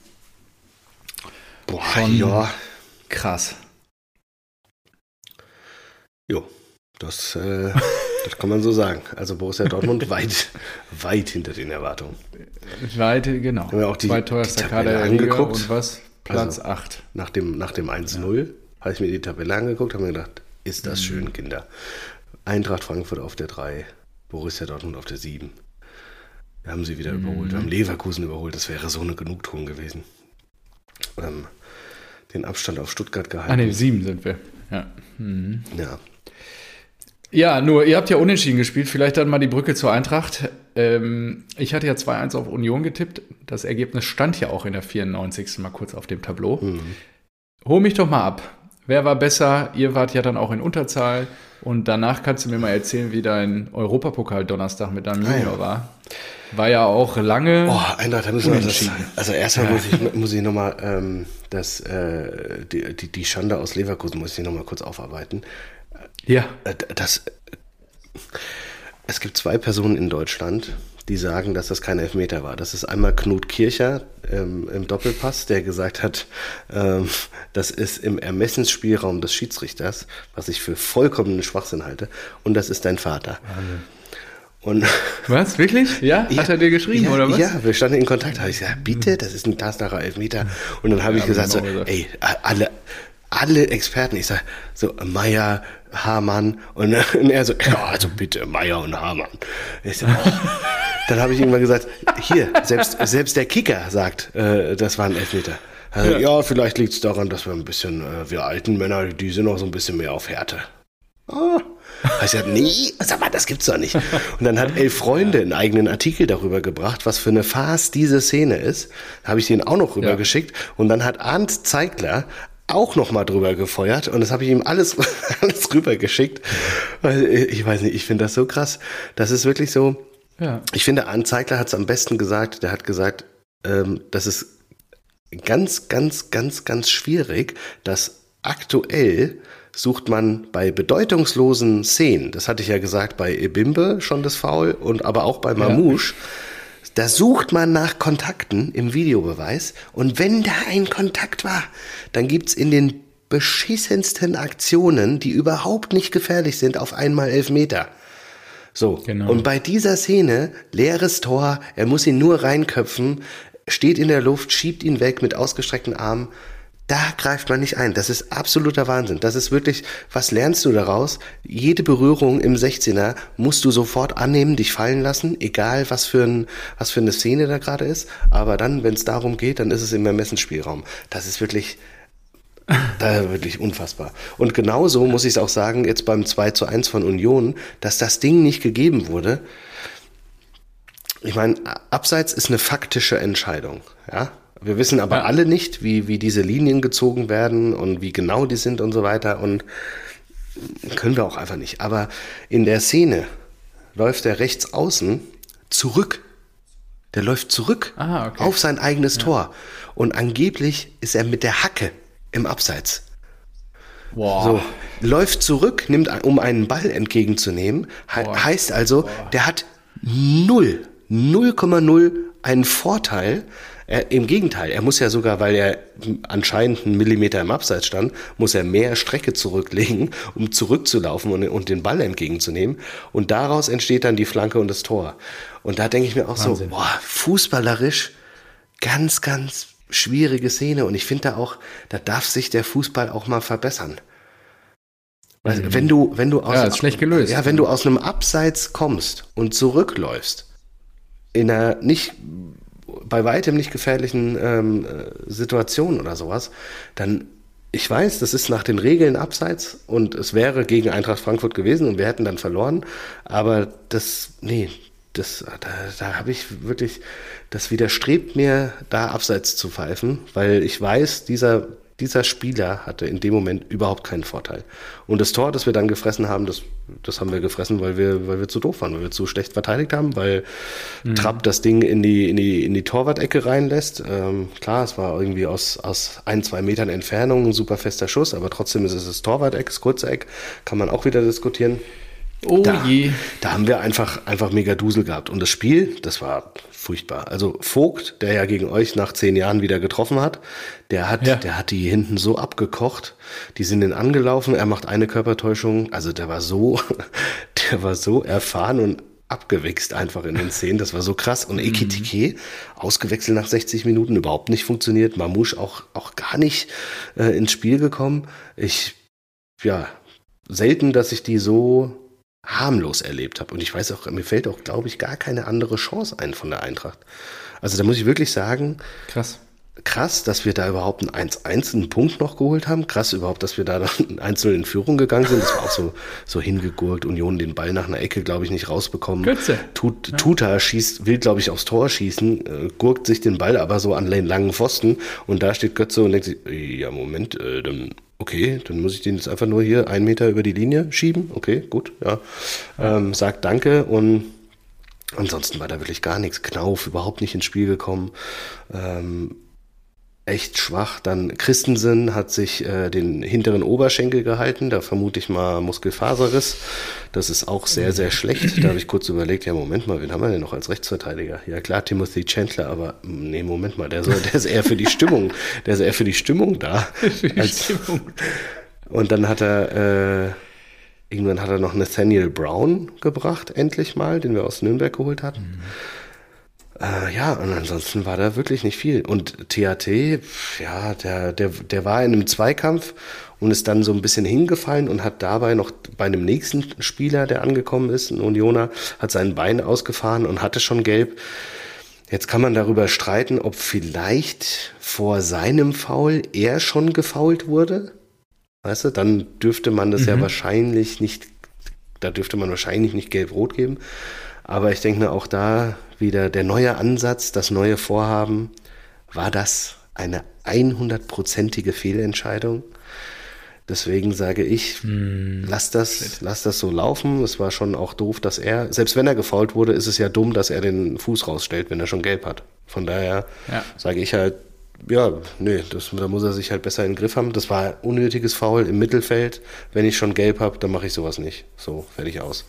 Boah, ja. Krass. Jo, das Das kann man so sagen. Also Borussia Dortmund weit hinter den Erwartungen. Genau. Haben wir auch die Zweiteuerster Tabelle Kader der Liga angeguckt. und was? Platz Also, 8. Nach dem 1-0 habe ich mir die Tabelle angeguckt, habe mir gedacht, ist das schön, Kinder. Eintracht Frankfurt auf der 3, Borussia Dortmund auf der 7. Wir haben sie wieder überholt, wir haben Leverkusen überholt, das wäre so eine Genugtuung gewesen. Den Abstand auf Stuttgart gehalten. 7 sind wir. Ja. Ja. Ja, nur, ihr habt ja unentschieden gespielt. Vielleicht dann mal die Brücke zur Eintracht. Ich hatte ja 2-1 auf Union getippt. Das Ergebnis stand ja auch in der 94. mal kurz auf dem Tableau. Hol mich doch mal ab. Wer war besser? Ihr wart ja dann auch in Unterzahl. Und danach kannst du mir mal erzählen, wie dein Europapokal-Donnerstag mit deinem Junior war. War ja auch lange Eintracht, da müssen wir das. Also erstmal muss ich nochmal die Schande aus Leverkusen muss ich nochmal kurz aufarbeiten. Ja. Es gibt 2 Personen in Deutschland, die sagen, dass das kein Elfmeter war. Das ist einmal Knut Kircher im Doppelpass, der gesagt hat, das ist im Ermessensspielraum des Schiedsrichters, was ich für vollkommenen Schwachsinn halte. Und das ist dein Vater. Und was? Wirklich? Ja? Hat er dir geschrieben, oder was? Ja, wir standen in Kontakt. Da habe ich gesagt, bitte, das ist ein Tatsacher Elfmeter. Und dann habe ich gesagt, ey, alle Experten, ich sage so, Meier, Hamann und er so, ja, also bitte, Meier und Hamann. Ich so, Dann habe ich irgendwann gesagt, hier, selbst der Kicker sagt, das war ein Elfmeter. Also, ja, vielleicht liegt es daran, dass wir ein bisschen, wir alten Männer, die sind noch so ein bisschen mehr auf Härte. Ich gesagt, nee, sag mal, das gibt's doch nicht. Und dann hat 11 Freunde einen eigenen Artikel darüber gebracht, was für eine Farce diese Szene ist. Da habe ich den auch noch rübergeschickt. Und dann hat Arndt Zeigler auch noch mal drüber gefeuert. Und das habe ich ihm alles rübergeschickt. Ich weiß nicht, ich finde das so krass. Das ist wirklich so. Ja. Ich finde, Arndt Zeigler hat es am besten gesagt. Der hat gesagt, das ist ganz, ganz, ganz, ganz schwierig, dass aktuell sucht man bei bedeutungslosen Szenen, das hatte ich ja gesagt, bei Ebimbe schon das Foul und aber auch bei Mamouche, da sucht man nach Kontakten im Videobeweis und wenn da ein Kontakt war, dann gibt's in den beschissensten Aktionen, die überhaupt nicht gefährlich sind, auf einmal Elfmeter. So, genau. Und bei dieser Szene, leeres Tor, er muss ihn nur reinköpfen, steht in der Luft, schiebt ihn weg mit ausgestreckten Armen. Da greift man nicht ein. Das ist absoluter Wahnsinn. Das ist wirklich, was lernst du daraus? Jede Berührung im 16er musst du sofort annehmen, dich fallen lassen, egal was für eine Szene da gerade ist. Aber dann, wenn es darum geht, dann ist es im Ermessensspielraum. Das ist wirklich unfassbar. Und genauso muss ich es auch sagen, jetzt beim 2:1 von Union, dass das Ding nicht gegeben wurde. Ich meine, Abseits ist eine faktische Entscheidung, ja. Wir wissen aber alle nicht, wie diese Linien gezogen werden und wie genau die sind und so weiter und können wir auch einfach nicht. Aber in der Szene läuft der rechts außen zurück. Der läuft zurück auf sein eigenes Tor und angeblich ist er mit der Hacke im Abseits. Wow. So, läuft zurück, um einen Ball entgegenzunehmen, heißt also, der hat 0,0 einen Vorteil. Im Gegenteil, er muss ja sogar, weil er anscheinend einen Millimeter im Abseits stand, muss er mehr Strecke zurücklegen, um zurückzulaufen und den Ball entgegenzunehmen. Und daraus entsteht dann die Flanke und das Tor. Und da denke ich mir auch Wahnsinn. So, fußballerisch ganz, ganz schwierige Szene. Und ich finde da darf sich der Fußball auch mal verbessern. Weil wenn du ist schlecht gelöst. Ja, wenn du aus einem Abseits kommst und zurückläufst, in einer bei weitem nicht gefährlichen Situation oder sowas, dann, ich weiß, das ist nach den Regeln Abseits und es wäre gegen Eintracht Frankfurt gewesen und wir hätten dann verloren, aber da habe ich wirklich, das widerstrebt mir, da Abseits zu pfeifen, weil ich weiß, dieser Spieler hatte in dem Moment überhaupt keinen Vorteil. Und das Tor, das wir dann gefressen haben, das haben wir gefressen, weil wir zu doof waren, weil wir zu schlecht verteidigt haben, weil Trapp das Ding in die Torwart-Ecke reinlässt. Klar, es war irgendwie aus 1-2 Metern Entfernung ein super fester Schuss, aber trotzdem ist es das Torwart-Eck, das kurze Eck, kann man auch wieder diskutieren. Oh je. Da haben wir einfach mega Dusel gehabt. Und das Spiel, das war furchtbar. Also Vogt, der ja gegen euch nach 10 Jahren wieder getroffen hat, der hat die hinten so abgekocht. Die sind ihn angelaufen, er macht eine Körpertäuschung. Also der war so erfahren und abgewichst einfach in den Szenen. Das war so krass. Und Ekitike, ausgewechselt nach 60 Minuten, überhaupt nicht funktioniert. Mamouche auch gar nicht ins Spiel gekommen. Selten, dass ich die so harmlos erlebt habe. Und ich weiß auch, mir fällt auch, glaube ich, gar keine andere Chance ein von der Eintracht. Also da muss ich wirklich sagen, krass, dass wir da überhaupt ein 1-1 einen Punkt noch geholt haben. Krass überhaupt, dass wir da noch einzeln in Führung gegangen sind. Das war auch so hingegurkt. Union den Ball nach einer Ecke, glaube ich, nicht rausbekommen. Götze. Tuta will, glaube ich, aufs Tor schießen, gurkt sich den Ball aber so an den langen Pfosten. Und da steht Götze und denkt sich, ja, Moment, dann muss ich den jetzt einfach nur hier 1 Meter über die Linie schieben. Okay, gut, ja. Sagt Danke und ansonsten war da wirklich gar nichts. Knauf überhaupt nicht ins Spiel gekommen. Echt schwach. Dann Christensen hat sich den hinteren Oberschenkel gehalten. Da vermute ich mal Muskelfaserriss. Das ist auch sehr, sehr schlecht. Da habe ich kurz überlegt, ja, Moment mal, wen haben wir denn noch als Rechtsverteidiger? Ja klar, Timothy Chandler, aber nee, Moment mal, der ist eher für die Stimmung. Der ist eher für die Stimmung da. Und dann irgendwann hat er noch Nathaniel Brown gebracht, endlich mal, den wir aus Nürnberg geholt hatten. Und ansonsten war da wirklich nicht viel. Und THT, ja, der war in einem Zweikampf und ist dann so ein bisschen hingefallen und hat dabei noch bei einem nächsten Spieler, der angekommen ist, ein Unioner, hat sein Bein ausgefahren und hatte schon gelb. Jetzt kann man darüber streiten, ob vielleicht vor seinem Foul er schon gefoult wurde. Weißt du, dann dürfte man das ja wahrscheinlich nicht gelb-rot geben. Aber ich denke mir auch da wieder der neue Ansatz, das neue Vorhaben. War das eine 100%ige Fehlentscheidung? Deswegen sage ich, lass das so laufen. Es war schon auch doof, dass selbst wenn er gefoult wurde, ist es ja dumm, dass er den Fuß rausstellt, wenn er schon gelb hat. Von daher sage ich halt, da muss er sich halt besser in den Griff haben. Das war ein unnötiges Foul im Mittelfeld. Wenn ich schon gelb habe, dann mache ich sowas nicht. So, fertig aus.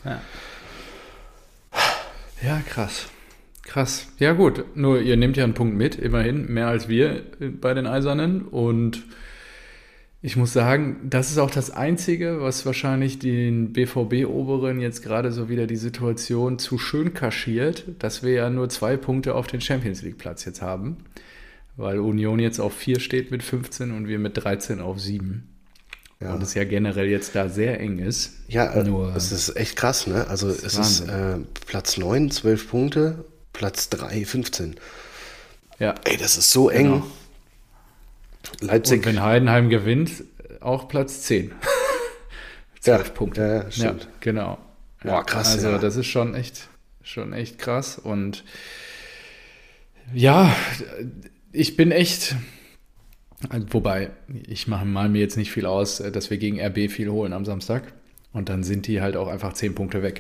Ja, krass. Ja gut, nur ihr nehmt ja einen Punkt mit, immerhin, mehr als wir bei den Eisernen. Und ich muss sagen, das ist auch das Einzige, was wahrscheinlich den BVB-Oberen jetzt gerade so wieder die Situation zu schön kaschiert, dass wir ja nur 2 Punkte auf den Champions-League-Platz jetzt haben, weil Union jetzt auf 4 steht mit 15 und wir mit 13 auf 7. Ja. Und es ja generell jetzt da sehr eng ist. Ja, es ist echt krass, ne? Also es ist Platz 9, 12 Punkte, Platz 3, 15. Ja. Ey, das ist so eng. Genau. Leipzig. Und wenn Heidenheim gewinnt, auch Platz 10. 12 Punkte. Ja, stimmt. Ja, genau. Boah, krass. Also das ist schon echt krass. Und ja, ich bin echt... Wobei, ich mal mir jetzt nicht viel aus, dass wir gegen RB viel holen am Samstag. Und dann sind die halt auch einfach 10 Punkte weg.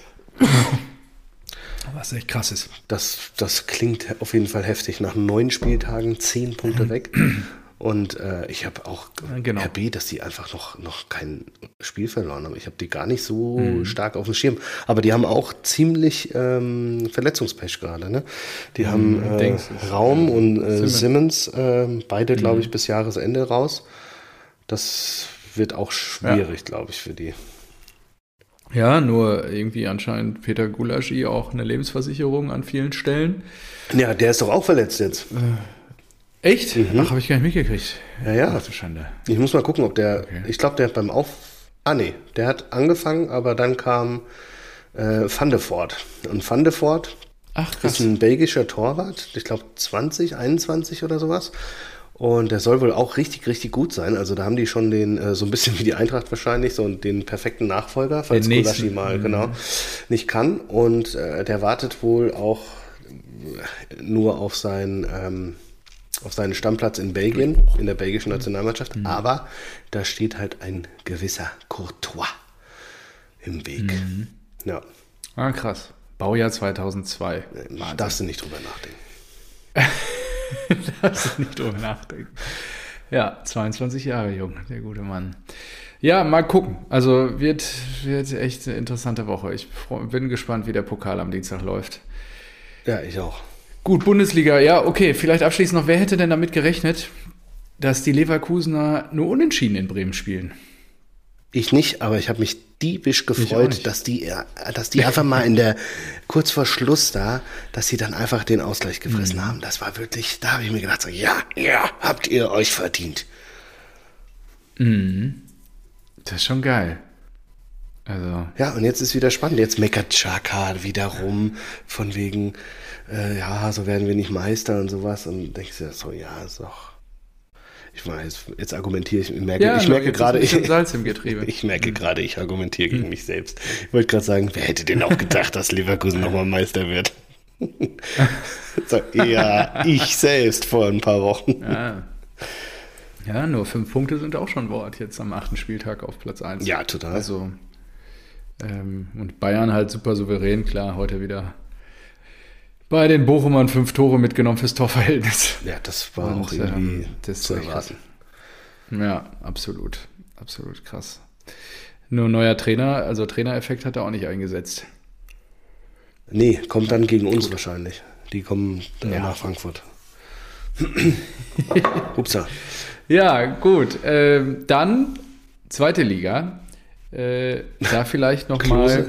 Was echt krass ist. Das klingt auf jeden Fall heftig. Nach 9 Spieltagen 10 Punkte weg. Und ich habe auch RB, dass die einfach noch kein Spiel verloren haben. Ich habe die gar nicht so stark auf dem Schirm. Aber die haben auch ziemlich Verletzungspech gerade. Ne? Die haben Raum und Simmons, beide, glaube ich, bis Jahresende raus. Das wird auch schwierig, glaube ich, für die. Ja, nur irgendwie anscheinend Peter Gulaschi auch eine Lebensversicherung an vielen Stellen. Ja, der ist doch auch verletzt jetzt. Echt? Ach, habe ich gar nicht mitgekriegt. Ja. Ach du Schande. Ich muss mal gucken, ob der, ich glaube, der hat der hat angefangen, aber dann kam Van de Voort. Und Van de Voort ist ein belgischer Torwart, ich glaube 21 oder sowas. Und der soll wohl auch richtig, richtig gut sein. Also da haben die schon den, so ein bisschen wie die Eintracht wahrscheinlich, so den perfekten Nachfolger, falls Gulaschi mal nicht kann. Und der wartet wohl auch nur auf seinen Stammplatz in Belgien, in der belgischen Nationalmannschaft. Aber da steht halt ein gewisser Courtois im Weg. Ja. Ah, krass. Baujahr 2002. Darfst du nicht drüber nachdenken. Darfst du nicht drüber nachdenken. Ja, 22 Jahre jung, der gute Mann. Ja, mal gucken. Also wird echt eine interessante Woche. Ich bin gespannt, wie der Pokal am Dienstag läuft. Ja, ich auch. Gut, Bundesliga, ja, okay. Vielleicht abschließend noch, wer hätte denn damit gerechnet, dass die Leverkusener nur unentschieden in Bremen spielen? Ich nicht, aber ich habe mich diebisch gefreut, dass die einfach mal kurz vor Schluss dass sie dann einfach den Ausgleich gefressen haben. Das war wirklich, da habe ich mir gedacht, so, ja, habt ihr euch verdient. Das ist schon geil. Also. Ja, und jetzt ist wieder spannend. Jetzt meckert Xhaka wieder rum, von wegen, so werden wir nicht Meister und sowas. Und denkst du so, ja, ist doch. Ich weiß, jetzt argumentiere ich. Ich merke gerade, Salz im Getriebe. Ich merke gerade, ich argumentiere gegen mich selbst. Ich wollte gerade sagen, wer hätte denn auch gedacht, dass Leverkusen nochmal Meister wird? So, ja, ich selbst vor ein paar Wochen. Ja, nur 5 Punkte sind auch schon Wort jetzt am 8. Spieltag auf Platz 1. Ja, total. Also, und Bayern halt super souverän, klar, heute wieder bei den Bochumern 5 Tore mitgenommen fürs Torverhältnis. Ja, das war auch irgendwie zu erwarten. Ja, absolut. Absolut krass. Nur neuer Trainer, also Trainereffekt hat er auch nicht eingesetzt. Nee, kommt dann gegen uns wahrscheinlich. Die kommen nach Frankfurt. Upsa. Ja, gut. Dann zweite Liga. Da vielleicht nochmal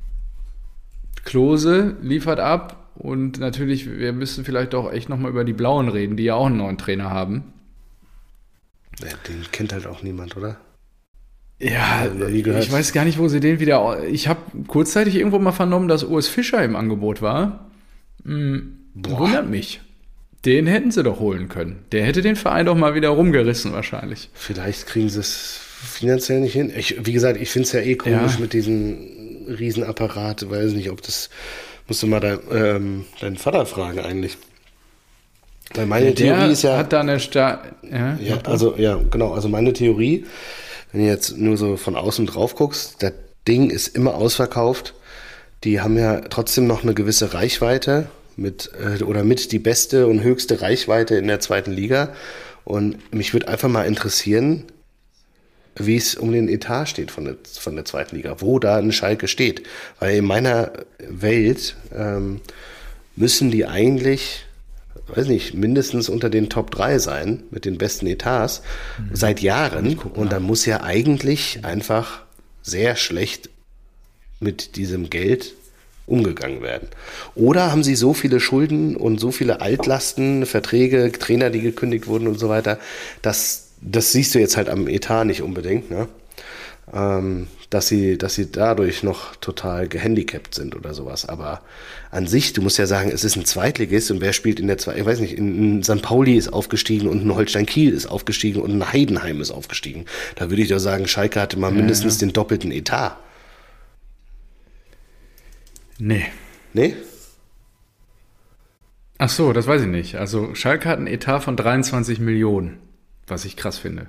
Klose liefert ab. Und natürlich, wir müssen vielleicht auch echt nochmal über die Blauen reden, die ja auch einen neuen Trainer haben. Ja, den kennt halt auch niemand, oder? Ja, ich weiß gar nicht, wo sie den wieder... Ich habe kurzzeitig irgendwo mal vernommen, dass Urs Fischer im Angebot war. Wundert mich. Den hätten sie doch holen können. Der hätte den Verein doch mal wieder rumgerissen wahrscheinlich. Vielleicht kriegen sie es finanziell nicht hin. Wie gesagt, ich finde es ja komisch mit diesem Riesenapparat. Ich weiß nicht, ob das... Musst du mal deinen Vater fragen eigentlich. Weil meine Theorie ist ja... hat da eine genau. Also meine Theorie, wenn du jetzt nur so von außen drauf guckst, das Ding ist immer ausverkauft. Die haben ja trotzdem noch eine gewisse Reichweite mit die beste und höchste Reichweite in der zweiten Liga. Und mich würde einfach mal interessieren, wie es um den Etat steht von der zweiten Liga, wo da ein Schalke steht. Weil in meiner Welt müssen die eigentlich, weiß nicht, mindestens unter den Top 3 sein, mit den besten Etats, seit Jahren. Und da muss ja eigentlich einfach sehr schlecht mit diesem Geld umgegangen werden. Oder haben sie so viele Schulden und so viele Altlasten, Verträge, Trainer, die gekündigt wurden und so weiter, dass das siehst du jetzt halt am Etat nicht unbedingt, ne? Dass sie dadurch noch total gehandicapt sind oder sowas. Aber an sich, du musst ja sagen, es ist ein Zweitligist und wer spielt in der zweiten, ich weiß nicht, in St. Pauli ist aufgestiegen und ein Holstein Kiel ist aufgestiegen und ein Heidenheim ist aufgestiegen. Da würde ich doch sagen, Schalke hatte mal mindestens den doppelten Etat. Nee? Ach so, das weiß ich nicht. Also Schalke hat einen Etat von 23 Millionen. Was ich krass finde.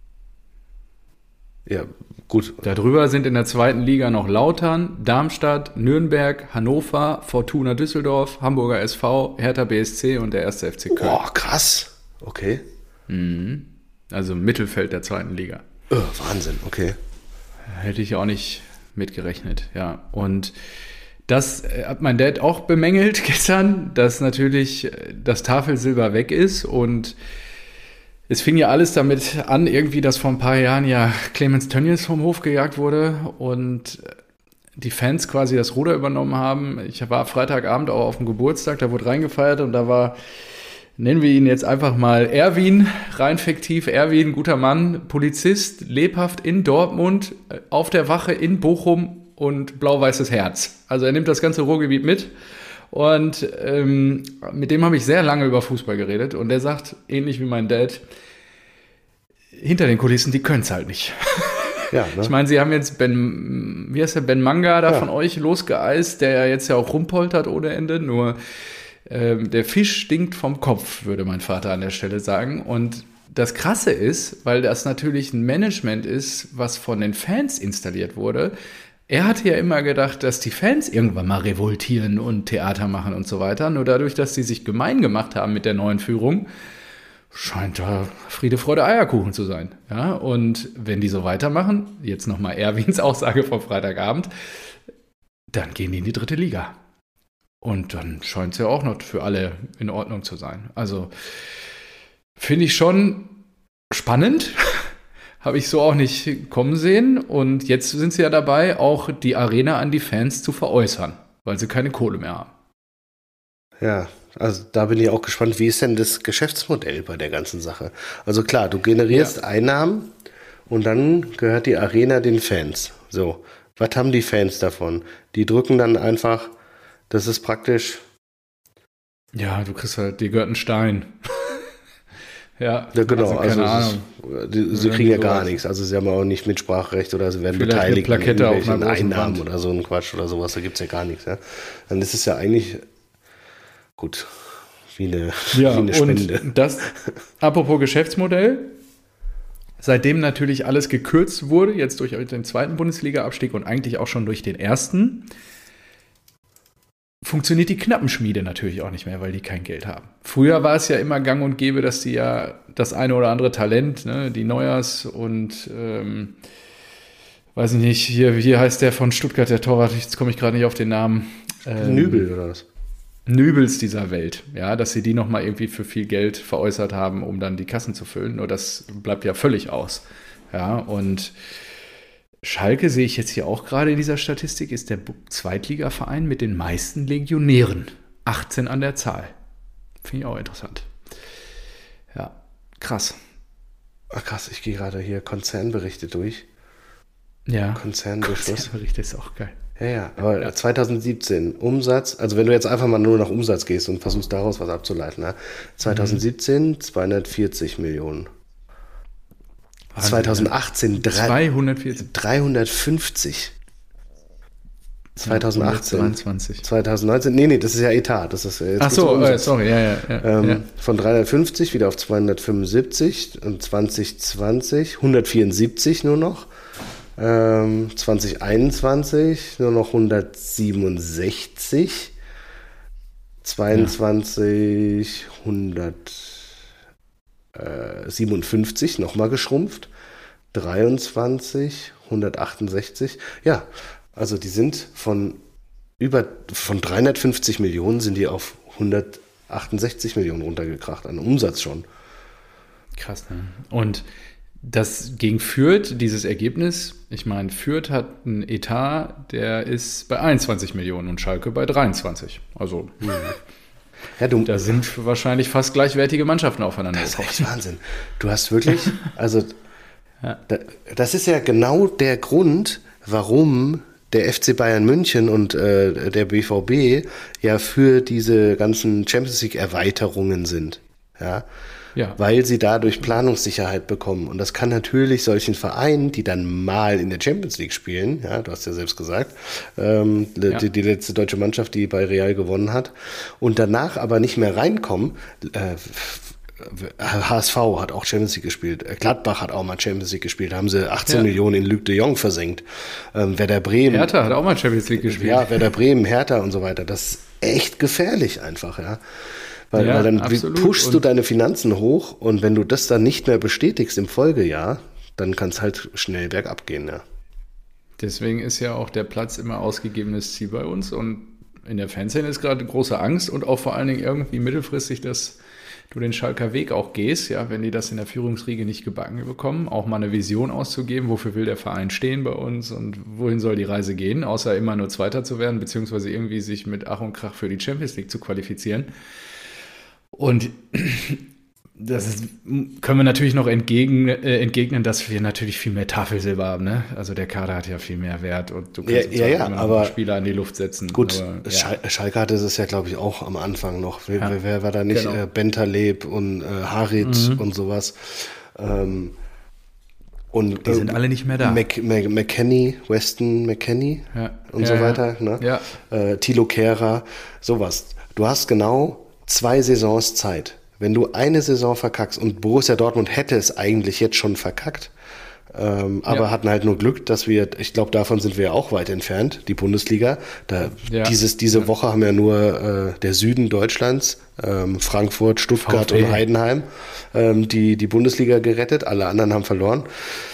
Ja, gut. Darüber sind in der zweiten Liga noch Lautern, Darmstadt, Nürnberg, Hannover, Fortuna Düsseldorf, Hamburger SV, Hertha BSC und der 1. FC Köln. Boah, krass. Okay. Also Mittelfeld der zweiten Liga. Wahnsinn, okay. Hätte ich auch nicht mitgerechnet, ja. Und das hat mein Dad auch bemängelt gestern, dass natürlich das Tafelsilber weg ist und es fing ja alles damit an, irgendwie, dass vor ein paar Jahren ja Clemens Tönnies vom Hof gejagt wurde und die Fans quasi das Ruder übernommen haben. Ich war Freitagabend auch auf dem Geburtstag, da wurde reingefeiert und da war, nennen wir ihn jetzt einfach mal Erwin, rein fiktiv, Erwin, guter Mann, Polizist, lebhaft in Dortmund, auf der Wache in Bochum und blau-weißes Herz. Also er nimmt das ganze Ruhrgebiet mit. Und mit dem habe ich sehr lange über Fußball geredet. Und der sagt, ähnlich wie mein Dad, hinter den Kulissen, die können es halt nicht. Ja, ne? Ich meine, sie haben jetzt Ben Manga da von euch losgeeist, der ja jetzt ja auch rumpoltert ohne Ende. Nur der Fisch stinkt vom Kopf, würde mein Vater an der Stelle sagen. Und das Krasse ist, weil das natürlich ein Management ist, was von den Fans installiert wurde. Er hatte ja immer gedacht, dass die Fans irgendwann mal revoltieren und Theater machen und so weiter. Nur dadurch, dass sie sich gemein gemacht haben mit der neuen Führung, scheint da Friede, Freude, Eierkuchen zu sein. Ja, und wenn die so weitermachen, jetzt nochmal Erwins Aussage vom Freitagabend, dann gehen die in die 3. Liga. Und dann scheint es ja auch noch für alle in Ordnung zu sein. Also finde ich schon spannend. Habe ich so auch nicht kommen sehen. Und jetzt sind sie ja dabei, auch die Arena an die Fans zu veräußern, weil sie keine Kohle mehr haben. Ja, also da bin ich auch gespannt, wie ist denn das Geschäftsmodell bei der ganzen Sache? Also klar, du generierst Einnahmen und dann gehört die Arena den Fans. So, was haben die Fans davon? Die drücken dann einfach, das ist praktisch... Ja, du kriegst halt, dir gehört ein Stein. Ja, genau, keine Ahnung. Sie kriegen ja gar nichts. Also sie haben auch nicht Mitspracherecht oder sie werden vielleicht beteiligt eine Plakette an auf einer irgendwelchen großen Einnahmen Wand oder so ein Quatsch oder sowas. Da gibt es ja gar nichts. Ja? Dann ist es ja eigentlich gut wie eine Spende. Und das, apropos Geschäftsmodell, seitdem natürlich alles gekürzt wurde, jetzt durch den 2. Bundesliga-Abstieg und eigentlich auch schon durch den 1., funktioniert die Knappenschmiede natürlich auch nicht mehr, weil die kein Geld haben. Früher war es ja immer gang und gäbe, dass die ja das eine oder andere Talent, ne, die Neuers und weiß ich nicht, hier heißt der von Stuttgart, der Torwart, jetzt komme ich gerade nicht auf den Namen. Nübel oder was? Nübels dieser Welt, ja, dass sie die nochmal irgendwie für viel Geld veräußert haben, um dann die Kassen zu füllen. Nur das bleibt ja völlig aus. Ja, und Schalke sehe ich jetzt hier auch gerade in dieser Statistik, ist der Zweitligaverein mit den meisten Legionären. 18 an der Zahl. Finde ich auch interessant. Ja, krass. Ach krass, ich gehe gerade hier Konzernberichte durch. Ja, Konzernbeschluss. Konzernberichte ist auch geil. Ja, aber 2017 Umsatz, also wenn du jetzt einfach mal nur nach Umsatz gehst und versuchst daraus was abzuleiten, ne? 2017 240 Millionen. Wahnsinn, 2018 240. 350. 2018. 122. 2019, nee, das ist ja Etat. Das ist jetzt ach so, sorry, ja. Von 350 wieder auf 275 und 2020 174 nur noch. 2021 nur noch 167. 22 157, nochmal geschrumpft. 23 168. Ja, also die sind von 350 Millionen sind die auf 168 Millionen runtergekracht, an Umsatz schon. Krass, ne? Und das gegen Fürth, dieses Ergebnis, ich meine, Fürth hat einen Etat, der ist bei 21 Millionen und Schalke bei 23. Also, ja, da sind wahrscheinlich fast gleichwertige Mannschaften aufeinander. Das ist echt Wahnsinn. Du hast wirklich, also, das ist ja genau der Grund, warum der FC Bayern München und der BVB ja für diese ganzen Champions League Erweiterungen sind. Ja. Ja. Weil sie dadurch Planungssicherheit bekommen. Und das kann natürlich solchen Vereinen, die dann mal in der Champions League spielen, ja, du hast ja selbst gesagt, die letzte deutsche Mannschaft, die bei Real gewonnen hat, und danach aber nicht mehr reinkommen. HSV hat auch Champions League gespielt, Gladbach hat auch mal Champions League gespielt, da haben sie 18 Millionen in Luc de Jong versenkt. Werder Bremen. Hertha hat auch mal Champions League gespielt. Ja, Werder Bremen, Hertha und so weiter. Das ist echt gefährlich einfach, ja. Weil dann pushst du deine Finanzen hoch und wenn du das dann nicht mehr bestätigst im Folgejahr, dann kann es halt schnell bergab gehen, ja. Deswegen ist ja auch der Platz immer ausgegebenes Ziel bei uns und in der Fanszene ist gerade große Angst und auch vor allen Dingen irgendwie mittelfristig, dass du den Schalker Weg auch gehst, ja, wenn die das in der Führungsriege nicht gebacken bekommen, auch mal eine Vision auszugeben, wofür will der Verein stehen bei uns und wohin soll die Reise gehen, außer immer nur Zweiter zu werden, beziehungsweise irgendwie sich mit Ach und Krach für die Champions League zu qualifizieren. Und können wir natürlich noch entgegnen, dass wir natürlich viel mehr Tafelsilber haben. Ne? Also der Kader hat ja viel mehr Wert und du kannst immer noch Spieler in die Luft setzen. Gut, aber, Schalke hatte es ja, glaube ich, auch am Anfang noch. Wer war da nicht? Genau. Bentaleb und Harit und sowas. Und die sind alle nicht mehr da. Weston McKennie und so weiter. Ne? Ja. Thilo Kehrer, sowas. Du hast genau 2 Saisons Zeit. Wenn du eine Saison verkackst, und Borussia Dortmund hätte es eigentlich jetzt schon verkackt, aber hatten halt nur Glück, dass ich glaube, davon sind wir ja auch weit entfernt, die Bundesliga. Diese Woche haben ja nur der Süden Deutschlands, Frankfurt, Stuttgart VfB. und Heidenheim, die Bundesliga gerettet, alle anderen haben verloren.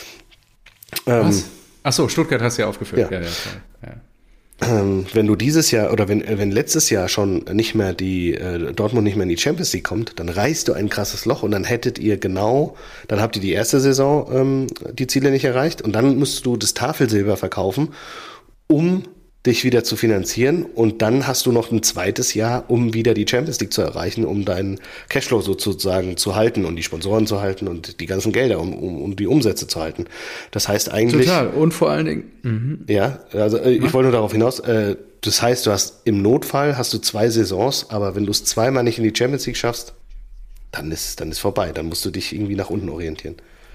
Was? Achso, Stuttgart hast du ja aufgeführt. Ja. Ja. Wenn du dieses Jahr oder wenn letztes Jahr schon nicht mehr Dortmund nicht mehr in die Champions League kommt, dann reißt du ein krasses Loch und dann dann habt ihr die erste Saison die Ziele nicht erreicht und dann musst du das Tafelsilber verkaufen, um dich wieder zu finanzieren und dann hast du noch ein zweites Jahr, um wieder die Champions League zu erreichen, um deinen Cashflow sozusagen zu halten und die Sponsoren zu halten und die ganzen Gelder, um die Umsätze zu halten. Das heißt eigentlich... Total, und vor allen Dingen... Ja, also ich wollte nur darauf hinaus, das heißt, im Notfall hast du 2 Saisons, aber wenn du es zweimal nicht in die Champions League schaffst, dann ist vorbei, dann musst du dich irgendwie nach unten orientieren.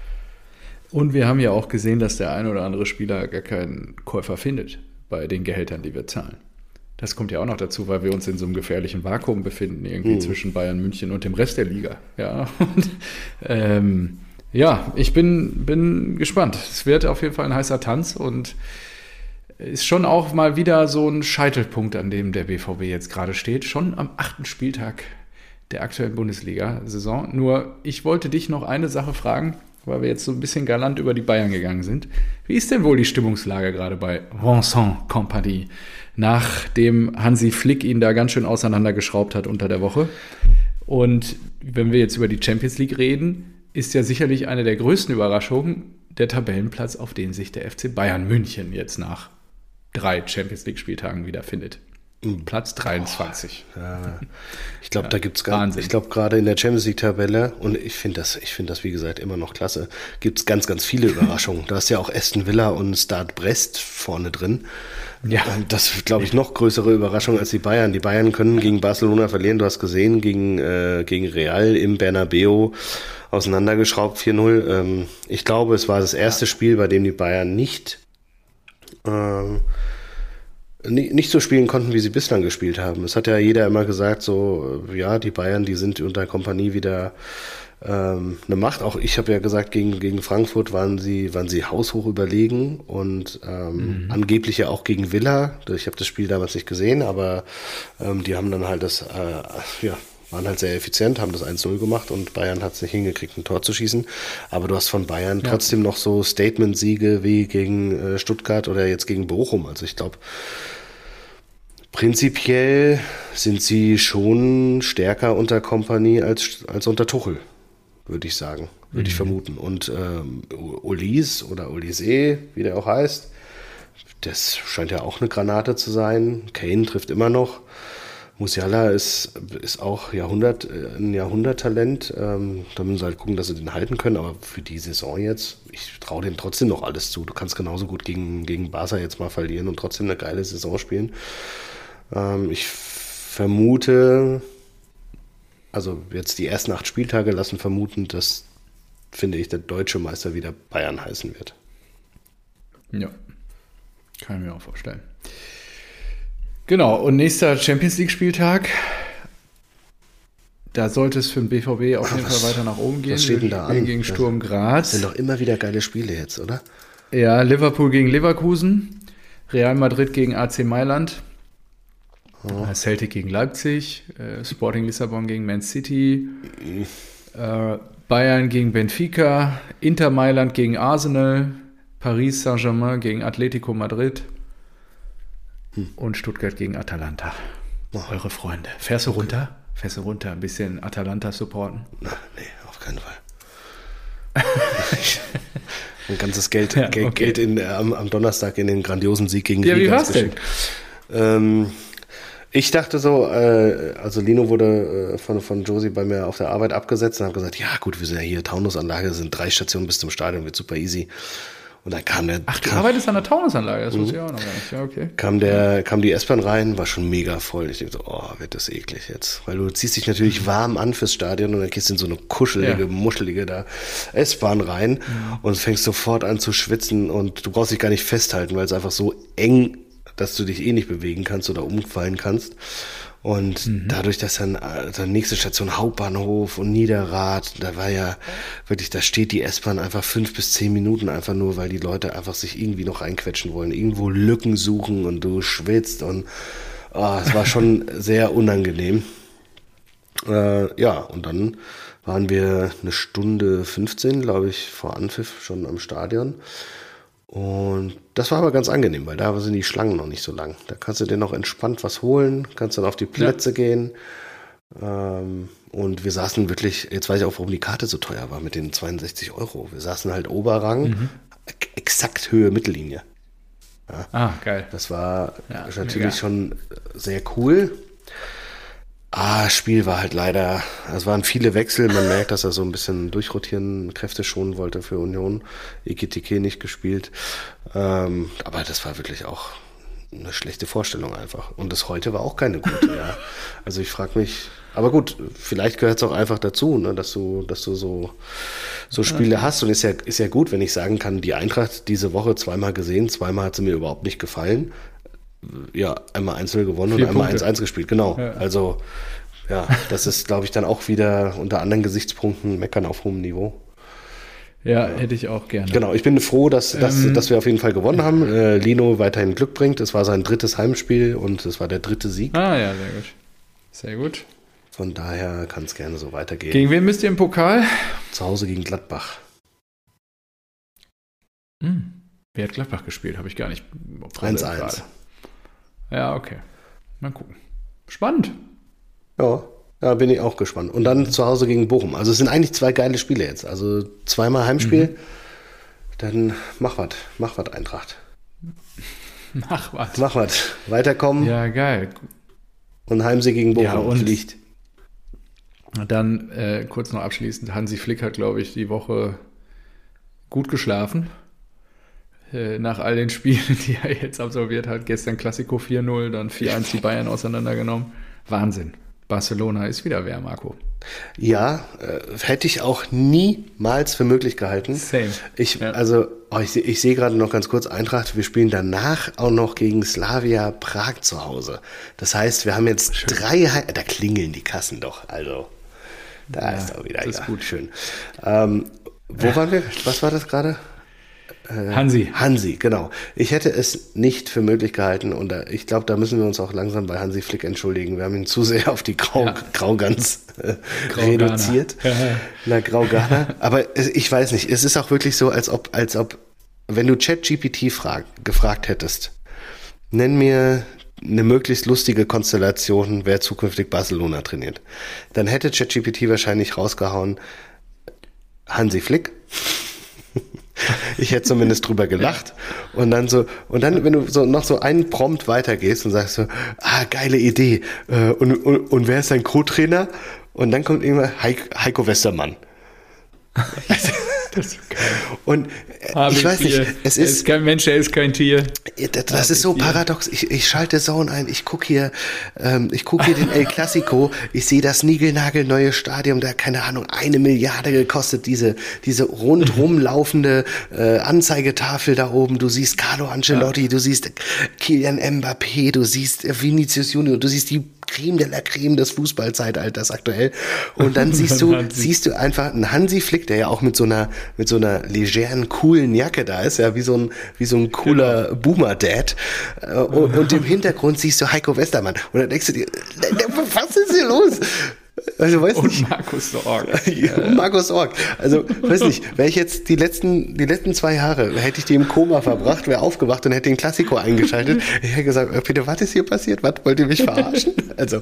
Und wir haben ja auch gesehen, dass der ein oder andere Spieler gar keinen Käufer findet bei den Gehältern, die wir zahlen. Das kommt ja auch noch dazu, weil wir uns in so einem gefährlichen Vakuum befinden, irgendwie zwischen Bayern München und dem Rest der Liga. Ja, und, ich bin gespannt. Es wird auf jeden Fall ein heißer Tanz und ist schon auch mal wieder so ein Scheitelpunkt, an dem der BVB jetzt gerade steht. Schon am 8. Spieltag der aktuellen Bundesliga-Saison. Nur, ich wollte dich noch eine Sache fragen, weil wir jetzt so ein bisschen galant über die Bayern gegangen sind. Wie ist denn wohl die Stimmungslage gerade bei Vincent Kompany, nachdem Hansi Flick ihn da ganz schön auseinandergeschraubt hat unter der Woche? Und wenn wir jetzt über die Champions League reden, ist ja sicherlich eine der größten Überraschungen der Tabellenplatz, auf den sich der FC Bayern München jetzt nach 3 Champions League-Spieltagen wiederfindet. Platz 23. Ja, ich glaube, da gibt's ich glaube, gerade in der Champions League-Tabelle, und ich finde das, wie gesagt, immer noch klasse, gibt's ganz, ganz viele Überraschungen. Da ist ja auch Aston Villa und Stade Brest vorne drin. Ja. Das ist, glaube ich, noch größere Überraschung als die Bayern. Die Bayern können gegen Barcelona verlieren. Du hast gesehen, gegen Real im Bernabeu auseinandergeschraubt 4-0. Ich glaube, es war das erste Spiel, bei dem die Bayern nicht so spielen konnten, wie sie bislang gespielt haben. Es hat ja jeder immer gesagt, so, ja, die Bayern, die sind unter Kompanie wieder eine Macht. Auch ich habe ja gesagt, gegen Frankfurt waren sie haushoch überlegen und angeblich ja auch gegen Villa. Ich habe das Spiel damals nicht gesehen, aber die haben dann halt waren halt sehr effizient, haben das 1-0 gemacht und Bayern hat es nicht hingekriegt, ein Tor zu schießen. Aber du hast von Bayern trotzdem noch so Statement-Siege wie gegen Stuttgart oder jetzt gegen Bochum. Also ich glaube, prinzipiell sind sie schon stärker unter Kompanie als unter Tuchel, würde ich sagen, würde ich vermuten. Und Olise oder Olise, wie der auch heißt, das scheint ja auch eine Granate zu sein. Kane trifft immer noch. Musiala ist auch ein Jahrhunderttalent. Da müssen sie halt gucken, dass sie den halten können. Aber für die Saison jetzt, ich traue dem trotzdem noch alles zu. Du kannst genauso gut gegen Barca jetzt mal verlieren und trotzdem eine geile Saison spielen. Ich vermute, also jetzt die ersten 8 Spieltage lassen vermuten, dass, finde ich, der deutsche Meister wieder Bayern heißen wird. Ja, kann ich mir auch vorstellen. Genau, und nächster Champions-League-Spieltag, da sollte es für den BVB auf jeden Fall weiter nach oben gehen. Was steht denn da an? Gegen Sturm Graz. Das sind doch immer wieder geile Spiele jetzt, oder? Ja, Liverpool gegen Leverkusen, Real Madrid gegen AC Mailand, Celtic gegen Leipzig, Sporting Lissabon gegen Man City, Bayern gegen Benfica, Inter Mailand gegen Arsenal, Paris Saint-Germain gegen Atletico Madrid und Stuttgart gegen Atalanta. Eure Freunde. Fährst du runter? Ein bisschen Atalanta supporten? Nee, auf keinen Fall. Ein ganzes Geld am Donnerstag in den grandiosen Sieg gegen Rigas. Ja, wie war's denn? Ich dachte so, also Lino wurde von Josie bei mir auf der Arbeit abgesetzt und habe gesagt, ja gut, wir sind ja hier, Taunusanlage, sind 3 Stationen bis zum Stadion, wird super easy. Und dann kam der... Ach, du arbeitest an der Taunusanlage, das wusste ich auch noch gar nicht. Ja, okay. Kam die S-Bahn rein, war schon mega voll. Ich dachte so, wird das eklig jetzt. Weil du ziehst dich natürlich warm an fürs Stadion und dann gehst du in so eine kuschelige, muschelige da S-Bahn rein und fängst sofort an zu schwitzen und du brauchst dich gar nicht festhalten, weil es einfach so eng, dass du dich nicht bewegen kannst oder umfallen kannst. Und dadurch, dass dann nächste Station Hauptbahnhof und Niederrad, da war ja wirklich, da steht die S-Bahn einfach 5 bis 10 Minuten einfach nur, weil die Leute einfach sich irgendwie noch reinquetschen wollen, irgendwo Lücken suchen und du schwitzt und es war schon sehr unangenehm. Und dann waren wir 1:15, glaube ich, vor Anpfiff schon am Stadion. Und das war aber ganz angenehm, weil da sind die Schlangen noch nicht so lang. Da kannst du dir noch entspannt was holen, kannst dann auf die Plätze gehen. Und wir saßen wirklich, jetzt weiß ich auch, warum die Karte so teuer war mit den 62 €. Wir saßen halt Oberrang, exakt Höhe Mittellinie. Ja. Geil. Das war natürlich schon sehr cool. Spiel war halt leider, es waren viele Wechsel, man merkt, dass er so ein bisschen durchrotieren, Kräfte schonen wollte für Union. Ekitike nicht gespielt. Aber das war wirklich auch eine schlechte Vorstellung einfach. Und das heute war auch keine gute, ja. Also ich frage mich, aber gut, vielleicht gehört es auch einfach dazu, ne, dass du so Spiele hast. Und ist ja gut, wenn ich sagen kann, die Eintracht diese Woche zweimal gesehen, zweimal hat sie mir überhaupt nicht gefallen. Ja, einmal 1-0 gewonnen und einmal 1-1 gespielt, genau. Ja. Also, ja, das ist, glaube ich, dann auch wieder unter anderen Gesichtspunkten meckern auf hohem Niveau. Ja, hätte ich auch gerne. Genau, ich bin froh, dass wir auf jeden Fall gewonnen haben. Lino weiterhin Glück bringt. Es war sein 3. Heimspiel und es war der 3. Sieg. Ja, sehr gut. Sehr gut. Von daher kann es gerne so weitergehen. Gegen wen müsst ihr im Pokal? Zu Hause gegen Gladbach. Wer hat Gladbach gespielt? Habe ich gar nicht. 1-1. Ja, okay. Mal gucken. Spannend. Ja, bin ich auch gespannt. Und dann zu Hause gegen Bochum. Also es sind eigentlich 2 geile Spiele jetzt. Also zweimal Heimspiel. Dann mach was Eintracht. Mach was. Weiterkommen. Ja, geil. Und Heimsieg gegen Bochum. Ja, und Licht. Dann kurz noch abschließend. Hansi Flick hat, glaube ich, die Woche gut geschlafen. Nach all den Spielen, die er jetzt absolviert hat. Gestern Classico 4-0, dann 4-1 die Bayern auseinandergenommen. Wahnsinn. Barcelona ist wieder wer, Marco. Ja, hätte ich auch niemals für möglich gehalten. Same. Ich sehe gerade noch ganz kurz Eintracht, wir spielen danach auch noch gegen Slavia Prag zu Hause. Das heißt, wir haben jetzt 3 da klingeln die Kassen doch, also da ist auch wieder das ist gut. Schön. Wo waren wir? Was war das gerade? Hansi, genau. Ich hätte es nicht für möglich gehalten und ich glaube, da müssen wir uns auch langsam bei Hansi Flick entschuldigen. Wir haben ihn zu sehr auf die Graugans reduziert. Na, Graugana. Aber ich weiß nicht, es ist auch wirklich so, als ob wenn du ChatGPT gefragt hättest, nenn mir eine möglichst lustige Konstellation, wer zukünftig Barcelona trainiert, dann hätte ChatGPT wahrscheinlich rausgehauen, Hansi Flick. Ich hätte zumindest drüber gelacht. Und dann, wenn du so noch so einen Prompt weitergehst und sagst so, geile Idee. Und wer ist dein Co-Trainer? Und dann kommt irgendwann Heiko Westermann. Das ist geil. Und ich weiß nicht, er ist kein Mensch, er ist kein Tier. Das ist so paradox. Ich schalte Zone ein, ich gucke hier den El Clasico, ich sehe das niegelnagelneue Stadion, da keine Ahnung, 1 Milliarde gekostet, diese rundrum laufende Anzeigetafel da oben. Du siehst Carlo Ancelotti, du siehst Kylian Mbappé, du siehst Vinicius Junior, du siehst die Creme de la Creme des Fußballzeitalters aktuell. Und dann siehst du einfach einen Hansi Flick, der ja auch mit so einer legeren, coolen Jacke da ist, ja, wie so ein cooler Boomer-Dad. Und im Hintergrund siehst du Heiko Westermann. Und dann denkst du dir, was ist hier los? Also, und Markus Sorg. Und Markus Sorg. Also, weiß nicht, wäre ich jetzt die letzten 2 Jahre, hätte ich die im Koma verbracht, wäre aufgewacht und hätte den Klassiko eingeschaltet. Ich hätte gesagt, bitte, was ist hier passiert? Was, wollt ihr mich verarschen? Also.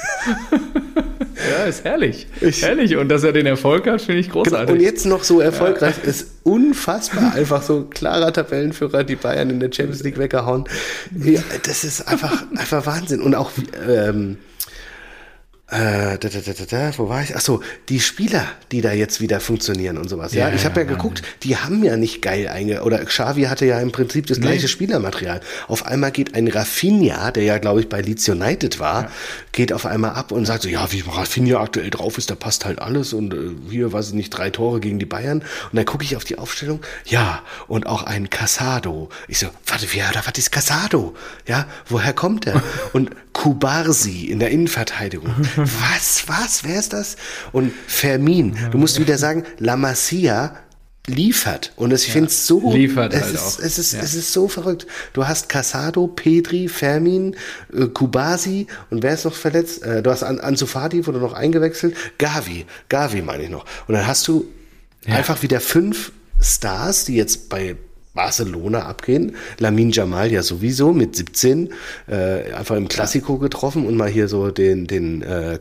Ja, ist herrlich. Herrlich. Und dass er den Erfolg hat, finde ich großartig. Und jetzt noch so erfolgreich, ist unfassbar. Einfach so klarer Tabellenführer, die Bayern in der Champions League weggehauen. Ja, das ist einfach Wahnsinn. Und auch, Wo war ich? Achso, die Spieler, die da jetzt wieder funktionieren und sowas. Ja, ich habe ja geguckt, die haben ja nicht geil oder Xavi hatte ja im Prinzip das gleiche Spielermaterial. Auf einmal geht ein Rafinha, der ja, glaube ich, bei Leeds United war, geht auf einmal ab und sagt so, ja, wie Rafinha aktuell drauf ist, da passt halt alles und hier, weiß ich nicht, 3 Tore gegen die Bayern. Und dann gucke ich auf die Aufstellung, ja, und auch ein Casado. Ich so, was ist Casado? Ja, woher kommt der? Und Kubarsi in der Innenverteidigung. Was? Wer ist das? Und Fermin. Du musst wieder sagen, La Masia liefert. Und ich finde es so... Liefert es halt ist, auch. Es ist so verrückt. Du hast Casado, Pedri, Fermin, Kubasi und wer ist noch verletzt? Du hast Ansu Fati, wurde noch eingewechselt. Gavi meine ich noch. Und dann hast du einfach wieder 5 Stars, die jetzt bei Barcelona abgehen. Lamine Yamal ja sowieso mit 17 einfach im Klassiko getroffen und mal hier so den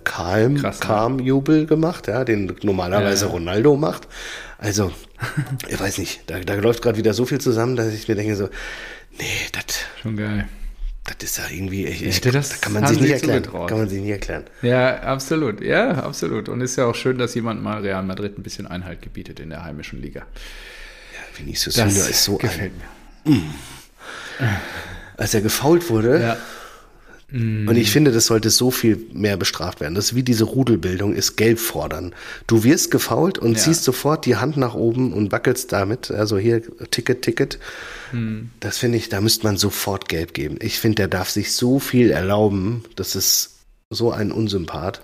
Calm-Jubel gemacht, ja, den normalerweise Ronaldo macht. Also, ich weiß nicht, da läuft gerade wieder so viel zusammen, dass ich mir denke so, nee, das schon geil. Das ist ja irgendwie, das kann man sich nicht erklären. Ja, absolut. Ja, absolut. Und ist ja auch schön, dass jemand mal Real Madrid ein bisschen Einhalt gebietet in der heimischen Liga. Vinicius Junior ist so gefällt mir. Als er gefoult wurde. Ja. Und ich finde, das sollte so viel mehr bestraft werden. Das ist wie diese Rudelbildung, ist Gelb fordern. Du wirst gefoult und ziehst sofort die Hand nach oben und wackelst damit. Also hier, Ticket. Das finde ich, da müsste man sofort Gelb geben. Ich finde, der darf sich so viel erlauben. Das ist so ein Unsympath.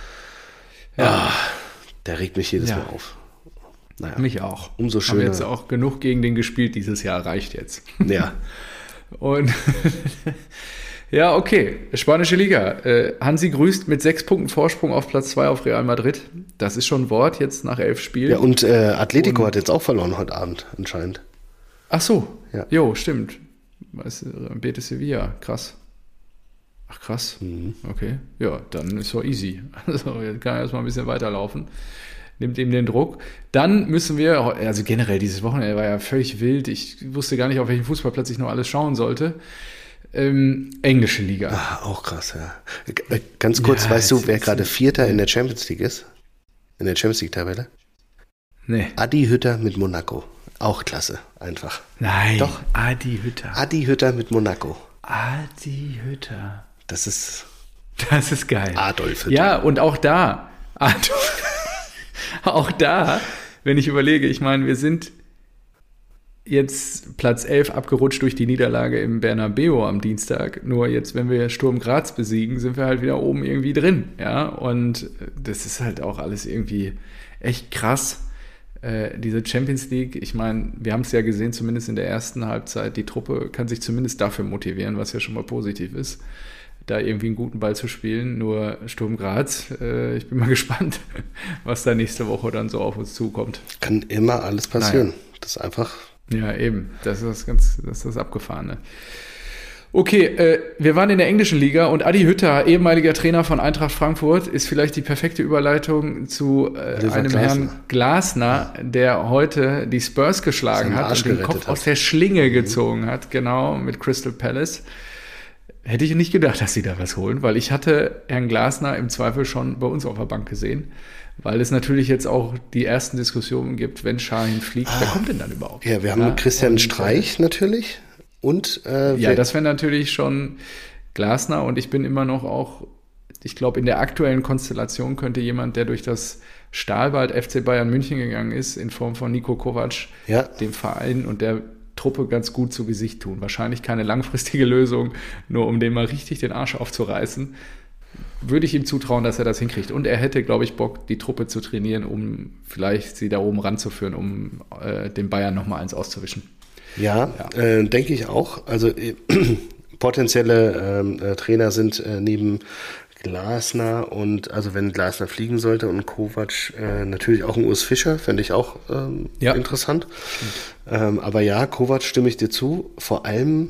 Ja. Der regt mich jedes Mal auf. Naja, mich auch. Umso schöner. Haben jetzt auch genug gegen den gespielt dieses Jahr, reicht jetzt. Ja. Und ja, okay. Spanische Liga. Hansi grüßt mit 6 Punkten Vorsprung auf Platz 2 auf Real Madrid. Das ist schon ein Wort jetzt nach 11 Spielen. Ja, und Atletico hat jetzt auch verloren heute Abend anscheinend. Ach so. Ja. Jo, stimmt. Betis Sevilla. Krass. Ach, krass. Okay. Ja, dann ist doch easy. Also, jetzt kann er erstmal ein bisschen weiterlaufen. Nimmt ihm den Druck. Dann müssen wir, also generell dieses Wochenende war ja völlig wild. Ich wusste gar nicht, auf welchen Fußballplatz ich noch alles schauen sollte. Englische Liga. Auch krass, ja. Ganz kurz, weißt du, wer gerade Vierter in der Champions League ist? In der Champions League-Tabelle? Nee. Adi Hütter mit Monaco. Auch klasse, einfach. Nein. Doch. Adi Hütter. Adi Hütter mit Monaco. Adi Hütter. Das ist geil. Adolf Hütter. Ja, und auch da, wenn ich überlege, ich meine, wir sind jetzt Platz 11 abgerutscht durch die Niederlage im Bernabeu am Dienstag. Nur jetzt, wenn wir Sturm Graz besiegen, sind wir halt wieder oben irgendwie drin. Ja, und das ist halt auch alles irgendwie echt krass. Diese Champions League, ich meine, wir haben es ja gesehen, zumindest in der ersten Halbzeit, die Truppe kann sich zumindest dafür motivieren, was ja schon mal positiv ist, da irgendwie einen guten Ball zu spielen. Nur Sturm Graz, ich bin mal gespannt, was da nächste Woche dann so auf uns zukommt. Kann immer alles passieren. Naja. Das ist einfach... Ja, eben. Das ist das Abgefahrene. Okay, wir waren in der englischen Liga und Adi Hütter, ehemaliger Trainer von Eintracht Frankfurt, ist vielleicht die perfekte Überleitung zu einem Herrn Glasner, der heute die Spurs geschlagen hat und den Kopf aus der Schlinge gezogen hat, genau, mit Crystal Palace. Hätte ich nicht gedacht, dass sie da was holen, weil ich hatte Herrn Glasner im Zweifel schon bei uns auf der Bank gesehen. Weil es natürlich jetzt auch die ersten Diskussionen gibt, wenn Schahin fliegt, wer kommt denn dann überhaupt? Ja, wir haben Christian Streich natürlich und ja, das wäre natürlich schon Glasner und ich bin immer noch auch, ich glaube, in der aktuellen Konstellation könnte jemand, der durch das Stahlbad FC Bayern München gegangen ist, in Form von Niko Kovac, dem Verein und der Truppe ganz gut zu Gesicht tun. Wahrscheinlich keine langfristige Lösung, nur um dem mal richtig den Arsch aufzureißen. Würde ich ihm zutrauen, dass er das hinkriegt. Und er hätte, glaube ich, Bock, die Truppe zu trainieren, um vielleicht sie da oben ranzuführen, um den Bayern nochmal eins auszuwischen. Ja. Denke ich auch. Also potenzielle Trainer sind neben Glasner und, also wenn Glasner fliegen sollte und Kovac, natürlich auch ein Urs Fischer, fände ich auch interessant. Aber ja, Kovac stimme ich dir zu. Vor allem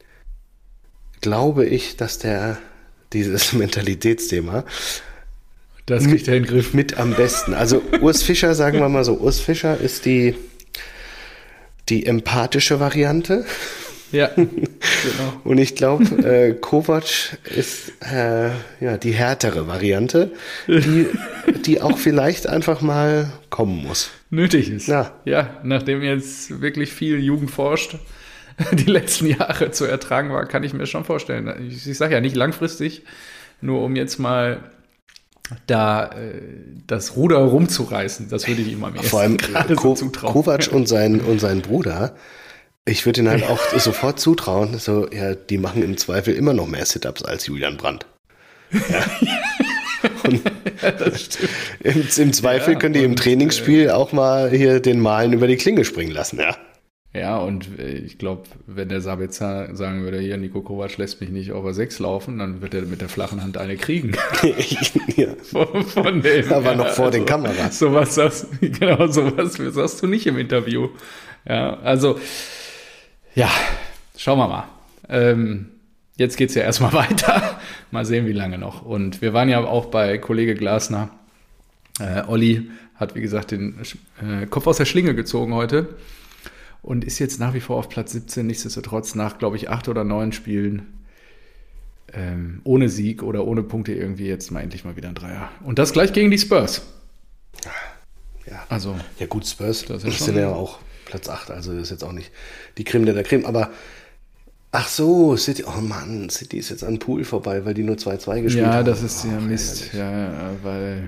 glaube ich, dass dieses Mentalitätsthema. Das kriegt er in den Griff. Mit am besten. Also Urs Fischer, sagen wir mal so, Urs Fischer ist die empathische Variante. Ja, genau. Und ich glaube, Kovac ist die härtere Variante, die auch vielleicht einfach mal kommen muss. Nötig ist. Ja. Ja, nachdem jetzt wirklich viel Jugend forscht, die letzten Jahre zu ertragen war, kann ich mir schon vorstellen. Ich sage ja nicht langfristig, nur um jetzt mal da das Ruder rumzureißen. Das würde ich ihm am ehesten Vor allem gerade so zutrauen. Kovac und sein Bruder, ich würde ihn halt auch sofort zutrauen, so, ja, die machen im Zweifel immer noch mehr Sit-Ups als Julian Brandt. Ja. Und Ja, das stimmt. im Zweifel Ja, könnt ihr im und, Trainingsspiel auch mal hier den Malen über die Klinge springen lassen, ja. Ja, und ich glaube, wenn der Sabitzer sagen würde, hier, Niko Kovac lässt mich nicht over 6 laufen, dann wird er mit der flachen Hand eine kriegen. Ja. Von dem, Aber noch vor den Kameras. Sowas sagst du nicht im Interview. Ja, also, ja, schauen wir mal. Jetzt geht's ja erstmal weiter. Mal sehen, wie lange noch. Und wir waren ja auch bei Kollege Glasner. Olli hat, wie gesagt, den Kopf aus der Schlinge gezogen heute und ist jetzt nach wie vor auf Platz 17, nichtsdestotrotz nach, glaube ich, 8 oder 9 Spielen ohne Sieg oder ohne Punkte irgendwie jetzt mal endlich mal wieder ein Dreier. Und das gleich gegen die Spurs. Ja, Also, ja gut, Spurs das ist sind schon- ja auch Platz 8, also das ist jetzt auch nicht die Creme de la Creme, aber ach so, City, oh Mann, City ist jetzt an Pool vorbei, weil die nur 2-2 gespielt haben. ja, das ist ja Ach, Mist. ärgerlich. Ja,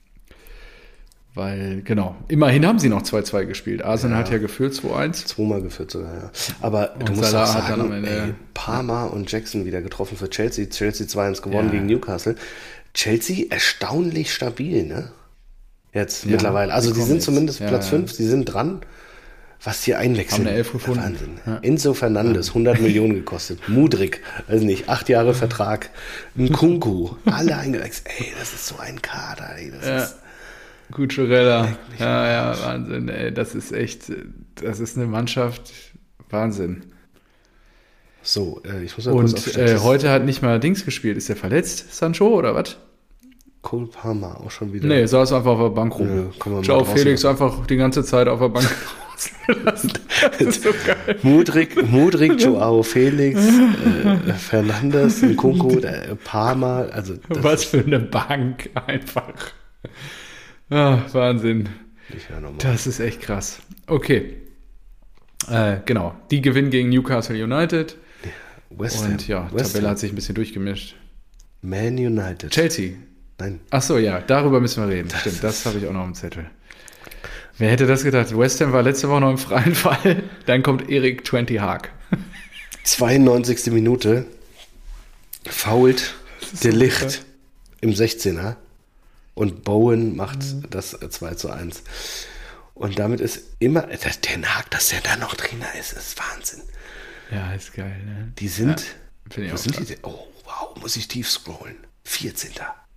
weil, genau, immerhin haben sie noch 2-2 gespielt. Arsenal hat ja geführt 2-1. Zweimal geführt sogar, ja. Aber du Und musst Salah auch hat dann sagen, am Ende- ey, Palmer und Jackson wieder getroffen für Chelsea. Chelsea 2-1 gewonnen Ja. gegen Newcastle. Chelsea erstaunlich stabil, ne? Jetzt Ja, mittlerweile. Also die die kommen sind jetzt. zumindest Ja, Platz ja. 5, die sind dran. Was hier einwechseln. Haben eine Elf gefunden. Wahnsinn. Ja. Enzo Fernandes, 100 Millionen gekostet. Mudrik, weiß nicht, 8 Jahre Vertrag. Nkunku, alle eingewechselt. Ey, das ist so ein Kader, ey. Das Ja. ist, Cucurella. Ja, Wahnsinn, ey. Das ist eine Mannschaft, Wahnsinn. so, ich muss mal kurz auf Und Statistik. heute hat nicht mal Dings gespielt. Ist der verletzt, Sancho, oder was? Cole Palmer auch schon wieder. Nee, saß einfach auf der Bank rum. Ja, kann man mal Ciao, draußen Felix lassen. einfach die ganze Zeit auf der Bank rausgelassen. Das ist so geil. Mudrik, Joao Felix, Fernandes, Nkunku, Palmer, also das Was für eine Bank, einfach. Ah, Wahnsinn. ist ja normal. Das ist echt krass. Okay. Genau. Die gewinnen gegen Newcastle United. West Ham. Und ja, West Tabelle Ham. hat sich ein bisschen durchgemischt. Man United. Chelsea. Nein. Ach so, ja, darüber müssen wir reden. Stimmt, das habe ich auch noch im Zettel. Wer hätte das gedacht? West Ham war letzte Woche noch im freien Fall. Dann kommt Erik 20 Haag. 92. Minute. Fault der so Licht krass. im 16er. Und Bowen macht das 2-1. Und damit ist immer, der Haag, dass der da noch Trainer ist Wahnsinn. Ja, ist geil, ne? Die sind, Finde ich wo auch sind krass. die? Oh, wow, muss ich tief scrollen. 14.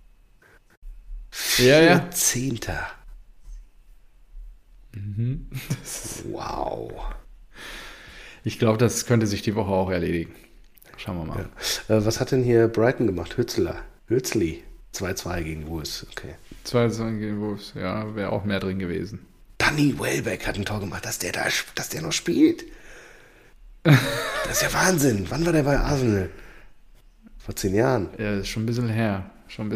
Ja, ja. 14. Wow. Ich glaube, das könnte sich die Woche auch erledigen. Schauen wir mal. Was hat denn hier Brighton gemacht? Hützli. 2-2 gegen Wolves. Okay. 2-2 gegen Wolves, ja, wäre auch mehr drin gewesen. Danny Welbeck hat ein Tor gemacht, dass der noch spielt. Das ist ja Wahnsinn. Wann war der bei Arsenal? Vor 10 Jahren. Ja, ist schon ein bisschen her.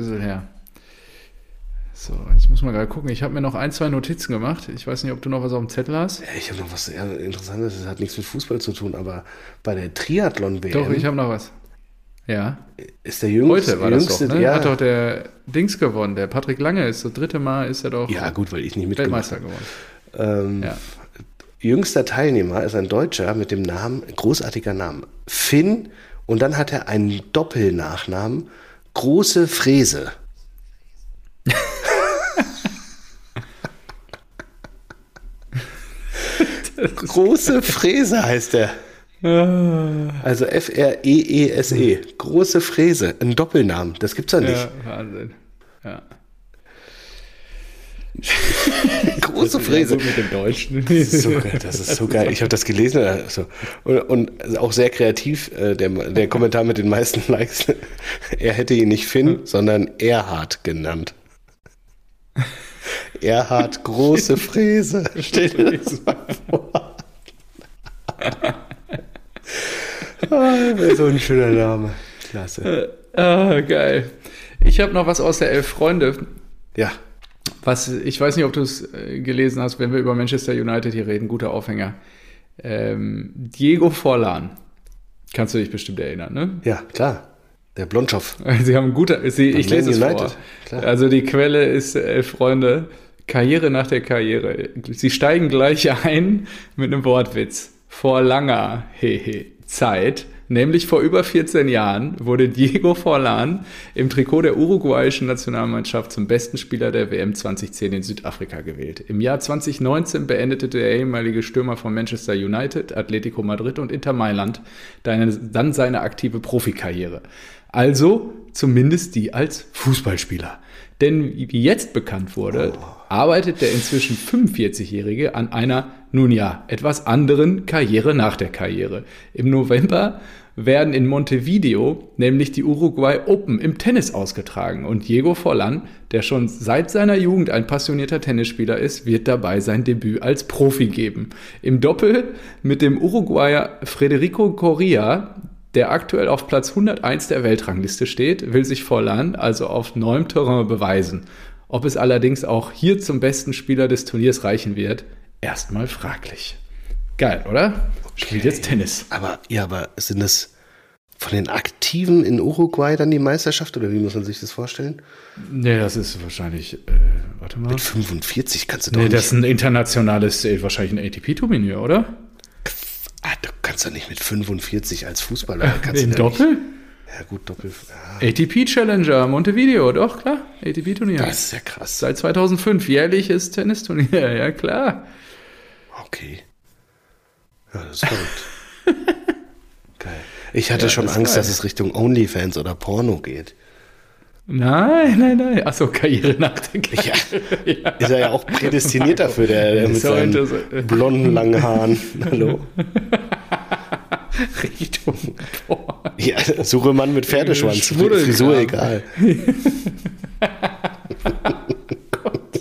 So, ich muss mal gerade gucken. Ich habe mir noch 1, 2 Notizen gemacht. Ich weiß nicht, ob du noch was auf dem Zettel hast. Ich habe noch was eher Interessantes, das hat nichts mit Fußball zu tun, aber bei der Triathlon-WM Doch, ich habe noch was. Ja, ist der jüngste. heute war das doch, ne? Ja, Hat doch der Dings gewonnen. Der Patrick Lange ist das 3. Mal, ist er doch ja, gut, weil ich nicht mitgemacht Weltmeister geworden. habe. Ja. Jüngster Teilnehmer ist ein Deutscher mit dem Namen, großartiger Name, Finn, und dann hat er einen Doppelnachnamen, Große Fräse. Große Fräse heißt er. Also F-R-E-E-S-E. Große Fräse. Ein Doppelnamen. Das gibt's ja nicht. Ja, Wahnsinn. Ja. Große Fräse. Ja, gut mit dem Deutschen. Das ist so geil. Ich habe das gelesen. Also, und auch sehr kreativ, der Kommentar mit den meisten Likes. Er hätte ihn nicht Finn, sondern Erhard genannt. Erhard, große Fräse. Stell dir das mal vor. So ein schöner Name. Klasse. Geil. Ich habe noch was aus der Elf Freunde. Ja. Ich weiß nicht, ob du es gelesen hast, wenn wir über Manchester United hier reden, guter Aufhänger. Diego Forlan. Kannst du dich bestimmt erinnern, ne? Ja, klar. Der Blondschopf. Sie haben ich lese es vor. Klar. Also die Quelle ist Elf Freunde. Karriere nach der Karriere. Sie steigen gleich ein mit einem Wortwitz. Vor langer Zeit, nämlich vor über 14 Jahren, wurde Diego Forlan im Trikot der uruguayischen Nationalmannschaft zum besten Spieler der WM 2010 in Südafrika gewählt. Im Jahr 2019 beendete der ehemalige Stürmer von Manchester United, Atletico Madrid und Inter Mailand dann seine aktive Profikarriere. Also zumindest die als Fußballspieler. Denn wie jetzt bekannt wurde, arbeitet der inzwischen 45-Jährige an einer, nun ja, etwas anderen Karriere nach der Karriere. Im November werden in Montevideo nämlich die Uruguay Open im Tennis ausgetragen. Und Diego Forlan, der schon seit seiner Jugend ein passionierter Tennisspieler ist, wird dabei sein Debüt als Profi geben. Im Doppel mit dem Uruguayer Federico Coria, der aktuell auf Platz 101 der Weltrangliste steht, will sich Forlan also auf neuem Terrain beweisen. Ob es allerdings auch hier zum besten Spieler des Turniers reichen wird, erstmal fraglich. Geil, oder? Okay. Spielt jetzt Tennis. Aber sind das von den Aktiven in Uruguay dann die Meisterschaft oder wie muss man sich das vorstellen? Nee, das ist wahrscheinlich, warte mal. Mit 45 kannst du doch nicht. Nee, das ist ein internationales, wahrscheinlich ein ATP-Turnier, oder? Du kannst doch nicht mit 45 als Fußballer. In Doppel? Nicht. Ja gut, Doppel. Ja. ATP Challenger, Montevideo, doch, klar. ATP-Turnier. Das ist ja krass. Seit 2005, jährliches Tennisturnier, ja klar. Okay. Ja, das ist verrückt. Geil. Ich hatte schon Angst, dass es Richtung OnlyFans oder Porno geht. Nein. Achso, Karriere nach der Karriere. Ja. Ist er ja auch prädestiniert dafür, der mit seinen blonden, langen Haaren. Hallo. Richtung Porno. Ja, suche Mann mit Pferdeschwanz. Frisur egal. Gott.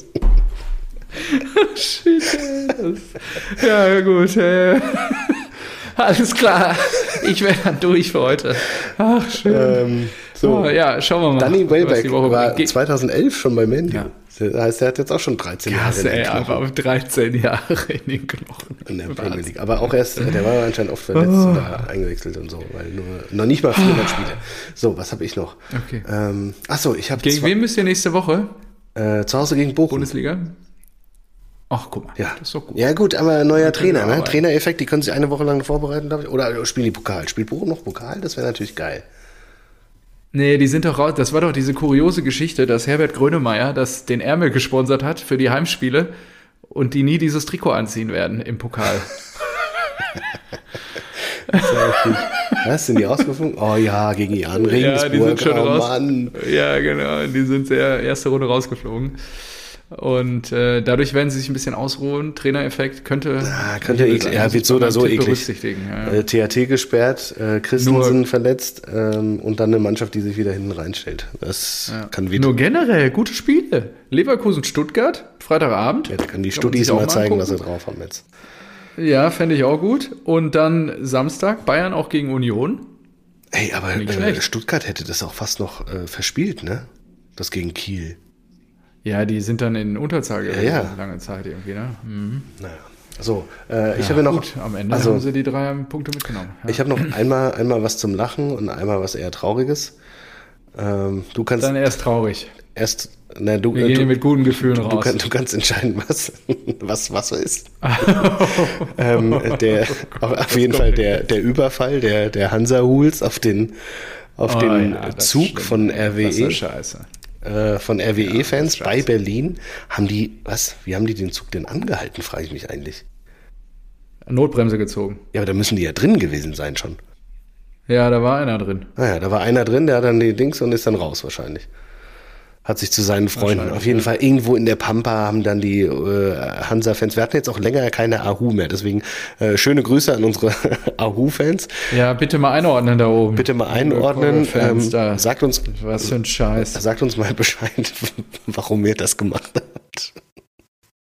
Shit, ja, gut. Alles klar. Ich wäre dann durch für heute. Ach, schön. Ja, schauen wir mal. Danny Welbeck war 2011 schon bei Man U. Ja. Das heißt, er hat jetzt auch schon 13 Jahre in den Knochen. Aber 13 Jahre in den Knochen. In der Premier League. Aber auch erst, der war anscheinend oft verletzt oder eingewechselt und so, weil noch nicht mal 400 Spiele. So, was habe ich noch? Okay. Ich habe Gegen wen müsst ihr nächste Woche? Zu Hause gegen Bochum. Bundesliga? Ach, guck mal, das ist doch gut. Ja gut, aber neuer Trainer, ne? Trainereffekt, die können sich eine Woche lang vorbereiten, glaube ich. Oder spielen die Pokal? Spielt Bochum noch Pokal? Das wäre natürlich geil. Nee, die sind doch raus. Das war doch diese kuriose Geschichte, dass Herbert Grönemeyer den Ärmel gesponsert hat für die Heimspiele und die nie dieses Trikot anziehen werden im Pokal. Was, sind die rausgeflogen? Oh ja, gegen Jan Regensburg. Ja, die sind schon raus. Mann. Ja, genau. Die sind erste Runde rausgeflogen. Und dadurch werden sie sich ein bisschen ausruhen. Trainereffekt könnte wird so oder so eklig. Berücksichtigen. Ja. THT gesperrt, Christensen verletzt und dann eine Mannschaft, die sich wieder hinten reinstellt. Das kann wieder. Nur generell gute Spiele. Leverkusen, Stuttgart, Freitagabend. Ja, da können die Studis mal zeigen, was sie drauf haben jetzt. Ja, fände ich auch gut. Und dann Samstag, Bayern auch gegen Union. Ey, aber Stuttgart hätte das auch fast noch verspielt, ne? Das gegen Kiel. Ja, die sind dann in Unterzahl gewesen, lange Zeit irgendwie, ne? Mhm. Naja. So, ich habe noch. Gut, am Ende haben sie die 3 Punkte mitgenommen. Ja. Ich habe noch einmal was zum Lachen und einmal was eher Trauriges. Du kannst. Dann erst traurig. Wir gehen mit guten Gefühlen raus. Du kannst entscheiden, was ist. Auf jeden Fall der Überfall der Hansa-Huls auf den Zug von RWE. Das ist scheiße. Von RWE-Fans bei Berlin. Wie haben die den Zug denn angehalten, frage ich mich eigentlich. Notbremse gezogen. Ja, aber da müssen die ja drin gewesen sein schon. Ja, da war einer drin. Naja, da war einer drin, der hat dann die Dings und ist dann raus wahrscheinlich. Hat sich zu seinen Freunden. Auf jeden Fall irgendwo in der Pampa haben dann die Hansa-Fans. Wir hatten jetzt auch länger keine Ahu mehr, deswegen schöne Grüße an unsere Ahu-Fans. Ja, bitte mal einordnen da oben. Bitte mal einordnen. Sagt uns, was für ein Scheiß. Sagt uns mal Bescheid, warum ihr das gemacht habt.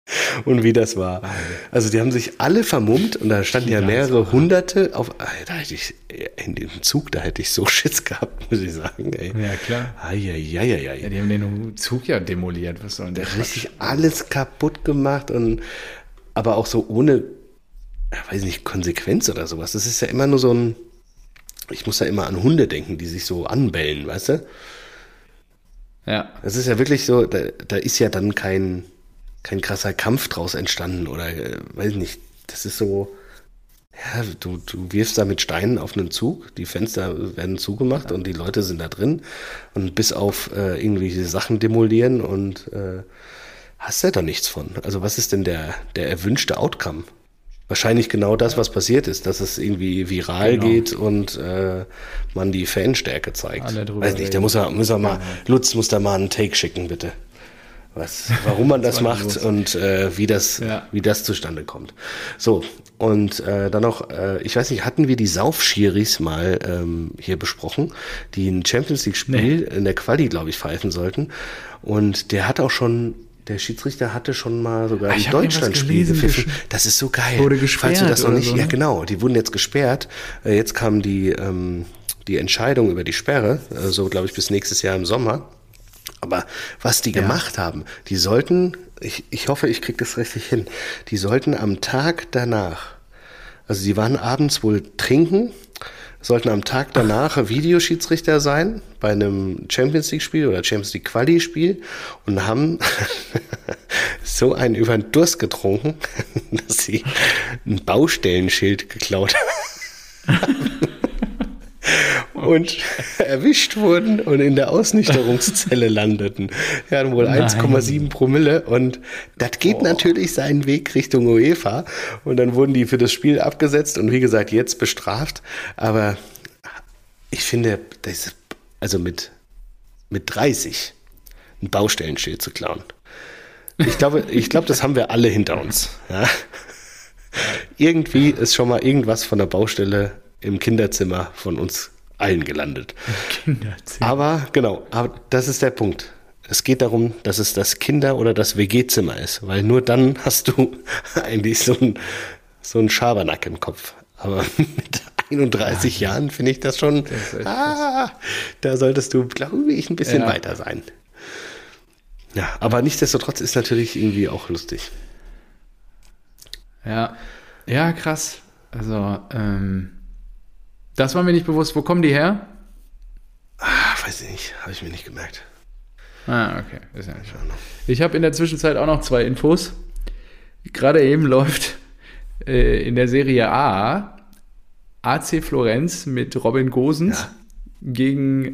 und wie das war. Also die haben sich alle vermummt und da standen ja mehrere Hunderte auf. Da hätte ich in dem Zug, da hätte ich so Schiss gehabt, muss ich sagen. Ey. Ja, klar. Ja, die haben den Zug ja demoliert. Was soll denn der richtig alles kaputt gemacht und aber auch so ohne, weiß nicht, Konsequenz oder sowas. Das ist ja immer nur so ein. Ich muss da immer an Hunde denken, die sich so anbellen, weißt du? Ja. Das ist ja wirklich so, da ist ja dann kein krasser Kampf draus entstanden oder, weiß nicht, das ist so, ja, du wirfst da mit Steinen auf einen Zug, die Fenster werden zugemacht und die Leute sind da drin und bis auf irgendwelche Sachen demolieren und hast ja da nichts von. Also was ist denn der erwünschte Outcome? Wahrscheinlich genau das, was passiert ist, dass es irgendwie viral geht und man die Fanstärke zeigt. Weiß nicht, da muss er mal, Lutz muss da mal einen Take schicken, bitte. Warum man das macht und wie das zustande kommt. So, und dann noch, ich weiß nicht, hatten wir die Saufschiris mal hier besprochen, die ein Champions League-Spiel in der Quali, glaube ich, pfeifen sollten. Und der Schiedsrichter hatte schon mal sogar ein Deutschlandspiel gepfiffen. Das ist so geil. Wurde gesperrt. Falls du das noch nicht, so, ne? Ja genau, die wurden jetzt gesperrt. Jetzt kam die Entscheidung über die Sperre, so glaube ich bis nächstes Jahr im Sommer. Aber was die gemacht haben, die sollten, ich hoffe, ich kriege das richtig hin, die sollten am Tag danach, also sie waren abends wohl trinken, sollten am Tag danach Videoschiedsrichter sein bei einem Champions League Spiel oder Champions League Quali Spiel und haben so einen über den Durst getrunken, dass sie ein Baustellenschild geklaut haben. Und erwischt wurden und in der Ausnüchterungszelle landeten. Die hatten wohl 1,7 Promille und das geht natürlich seinen Weg Richtung UEFA und dann wurden die für das Spiel abgesetzt und wie gesagt jetzt bestraft. Aber ich finde, das ist, also mit 30 ein Baustellenschild zu klauen. Ich glaube, das haben wir alle hinter uns. Ja? Irgendwie ist schon mal irgendwas von der Baustelle im Kinderzimmer von uns allen gelandet. Aber das ist der Punkt. Es geht darum, dass es das Kinder- oder das WG-Zimmer ist, weil nur dann hast du eigentlich so einen Schabernack im Kopf. Aber mit 31 Jahren finde ich das schon, da solltest du, glaube ich, ein bisschen weiter sein. Ja, aber nichtsdestotrotz ist natürlich irgendwie auch lustig. Ja, krass. Also, das war mir nicht bewusst. Wo kommen die her? Weiß ich nicht, habe ich mir nicht gemerkt. Okay. Ist ja nicht schade. Ich habe in der Zwischenzeit auch noch 2 Infos. Gerade eben läuft in der Serie A AC Florenz mit Robin Gosens gegen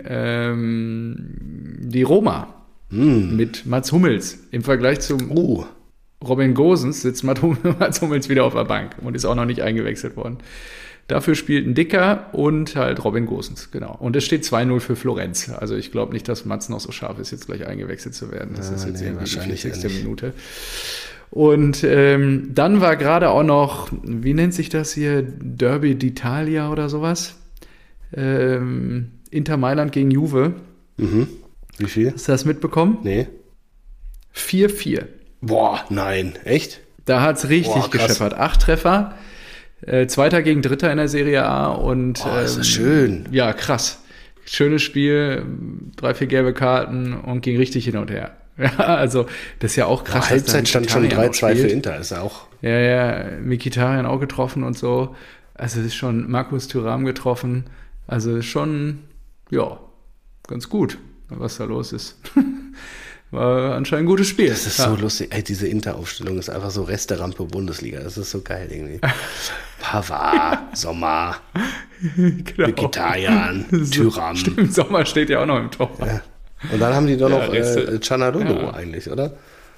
die Roma mit Mats Hummels. Im Vergleich zum Robin Gosens sitzt Mats Hummels wieder auf der Bank und ist auch noch nicht eingewechselt worden. Dafür spielt ein Dicker und halt Robin Gosens, genau. Und es steht 2-0 für Florenz. Also ich glaube nicht, dass Mats noch so scharf ist, jetzt gleich eingewechselt zu werden. Das ist jetzt irgendwie die 40. Minute. Und dann war gerade auch noch, wie nennt sich das hier, Derby d'Italia oder sowas? Inter Mailand gegen Juve. Wie viel? Hast du das mitbekommen? Nee. 4-4. Boah, nein, echt? Da hat es richtig gescheppert. 8 Treffer. Zweiter gegen Dritter in der Serie A und ist das schön. Ja, krass. Schönes Spiel, 3, 4 gelbe Karten und ging richtig hin und her. Ja, also das ist ja auch krass. Halbzeit stand schon 3-2 für Inter, ist auch. Ja, Mkhitaryan auch getroffen und so. Also es ist schon Markus Thuram getroffen. Also ist schon, ganz gut, was da los ist. War anscheinend ein gutes Spiel. Das ist so lustig. Ey, diese Inter-Aufstellung ist einfach so Resterampe Bundesliga. Das ist so geil irgendwie. Pavard, Sommer, Mkhitaryan, Thuram. Stimmt, Sommer steht ja auch noch im Tor. Ja. Und dann haben die doch noch Çalhanoğlu eigentlich, oder?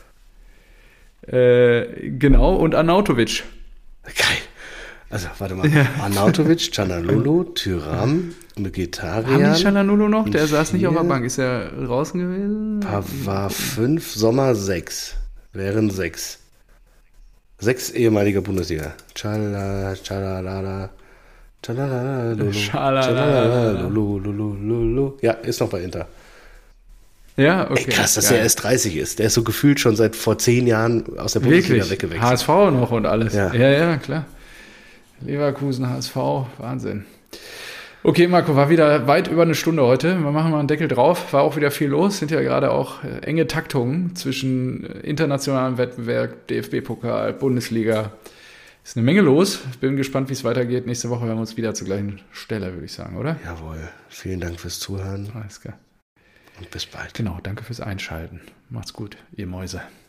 Genau, und Arnautovic. Geil. Also, warte mal. Arnautovic, Çalhanoğlu, Thuram, Mkhitaryan. Haben die Çalhanoğlu noch? Der saß nicht auf der Bank. Ist er draußen gewesen? Pavard 5, Sommer 6. Wären 6. 6 ehemaliger Bundesliga. Çalhanoğlu. Ja, ist noch bei Inter. Ja, okay. Ey, krass, dass geil. er erst 30 ist. Der ist so gefühlt schon seit vor 10 Jahren aus der Bundesliga Wirklich? weggewechselt. HSV noch und alles. Ja. Ja, klar. Leverkusen, HSV, Wahnsinn. Okay, Marco, war wieder weit über eine Stunde heute. Wir machen mal einen Deckel drauf. War auch wieder viel los. Sind ja gerade auch enge Taktungen zwischen internationalem Wettbewerb, DFB-Pokal, Bundesliga. Ist eine Menge los. Bin gespannt, wie es weitergeht. Nächste Woche hören wir uns wieder zur gleichen Stelle, würde ich sagen, oder? Jawohl. Vielen Dank fürs Zuhören Alles klar. und bis bald. Genau, danke fürs Einschalten. Macht's gut, ihr Mäuse.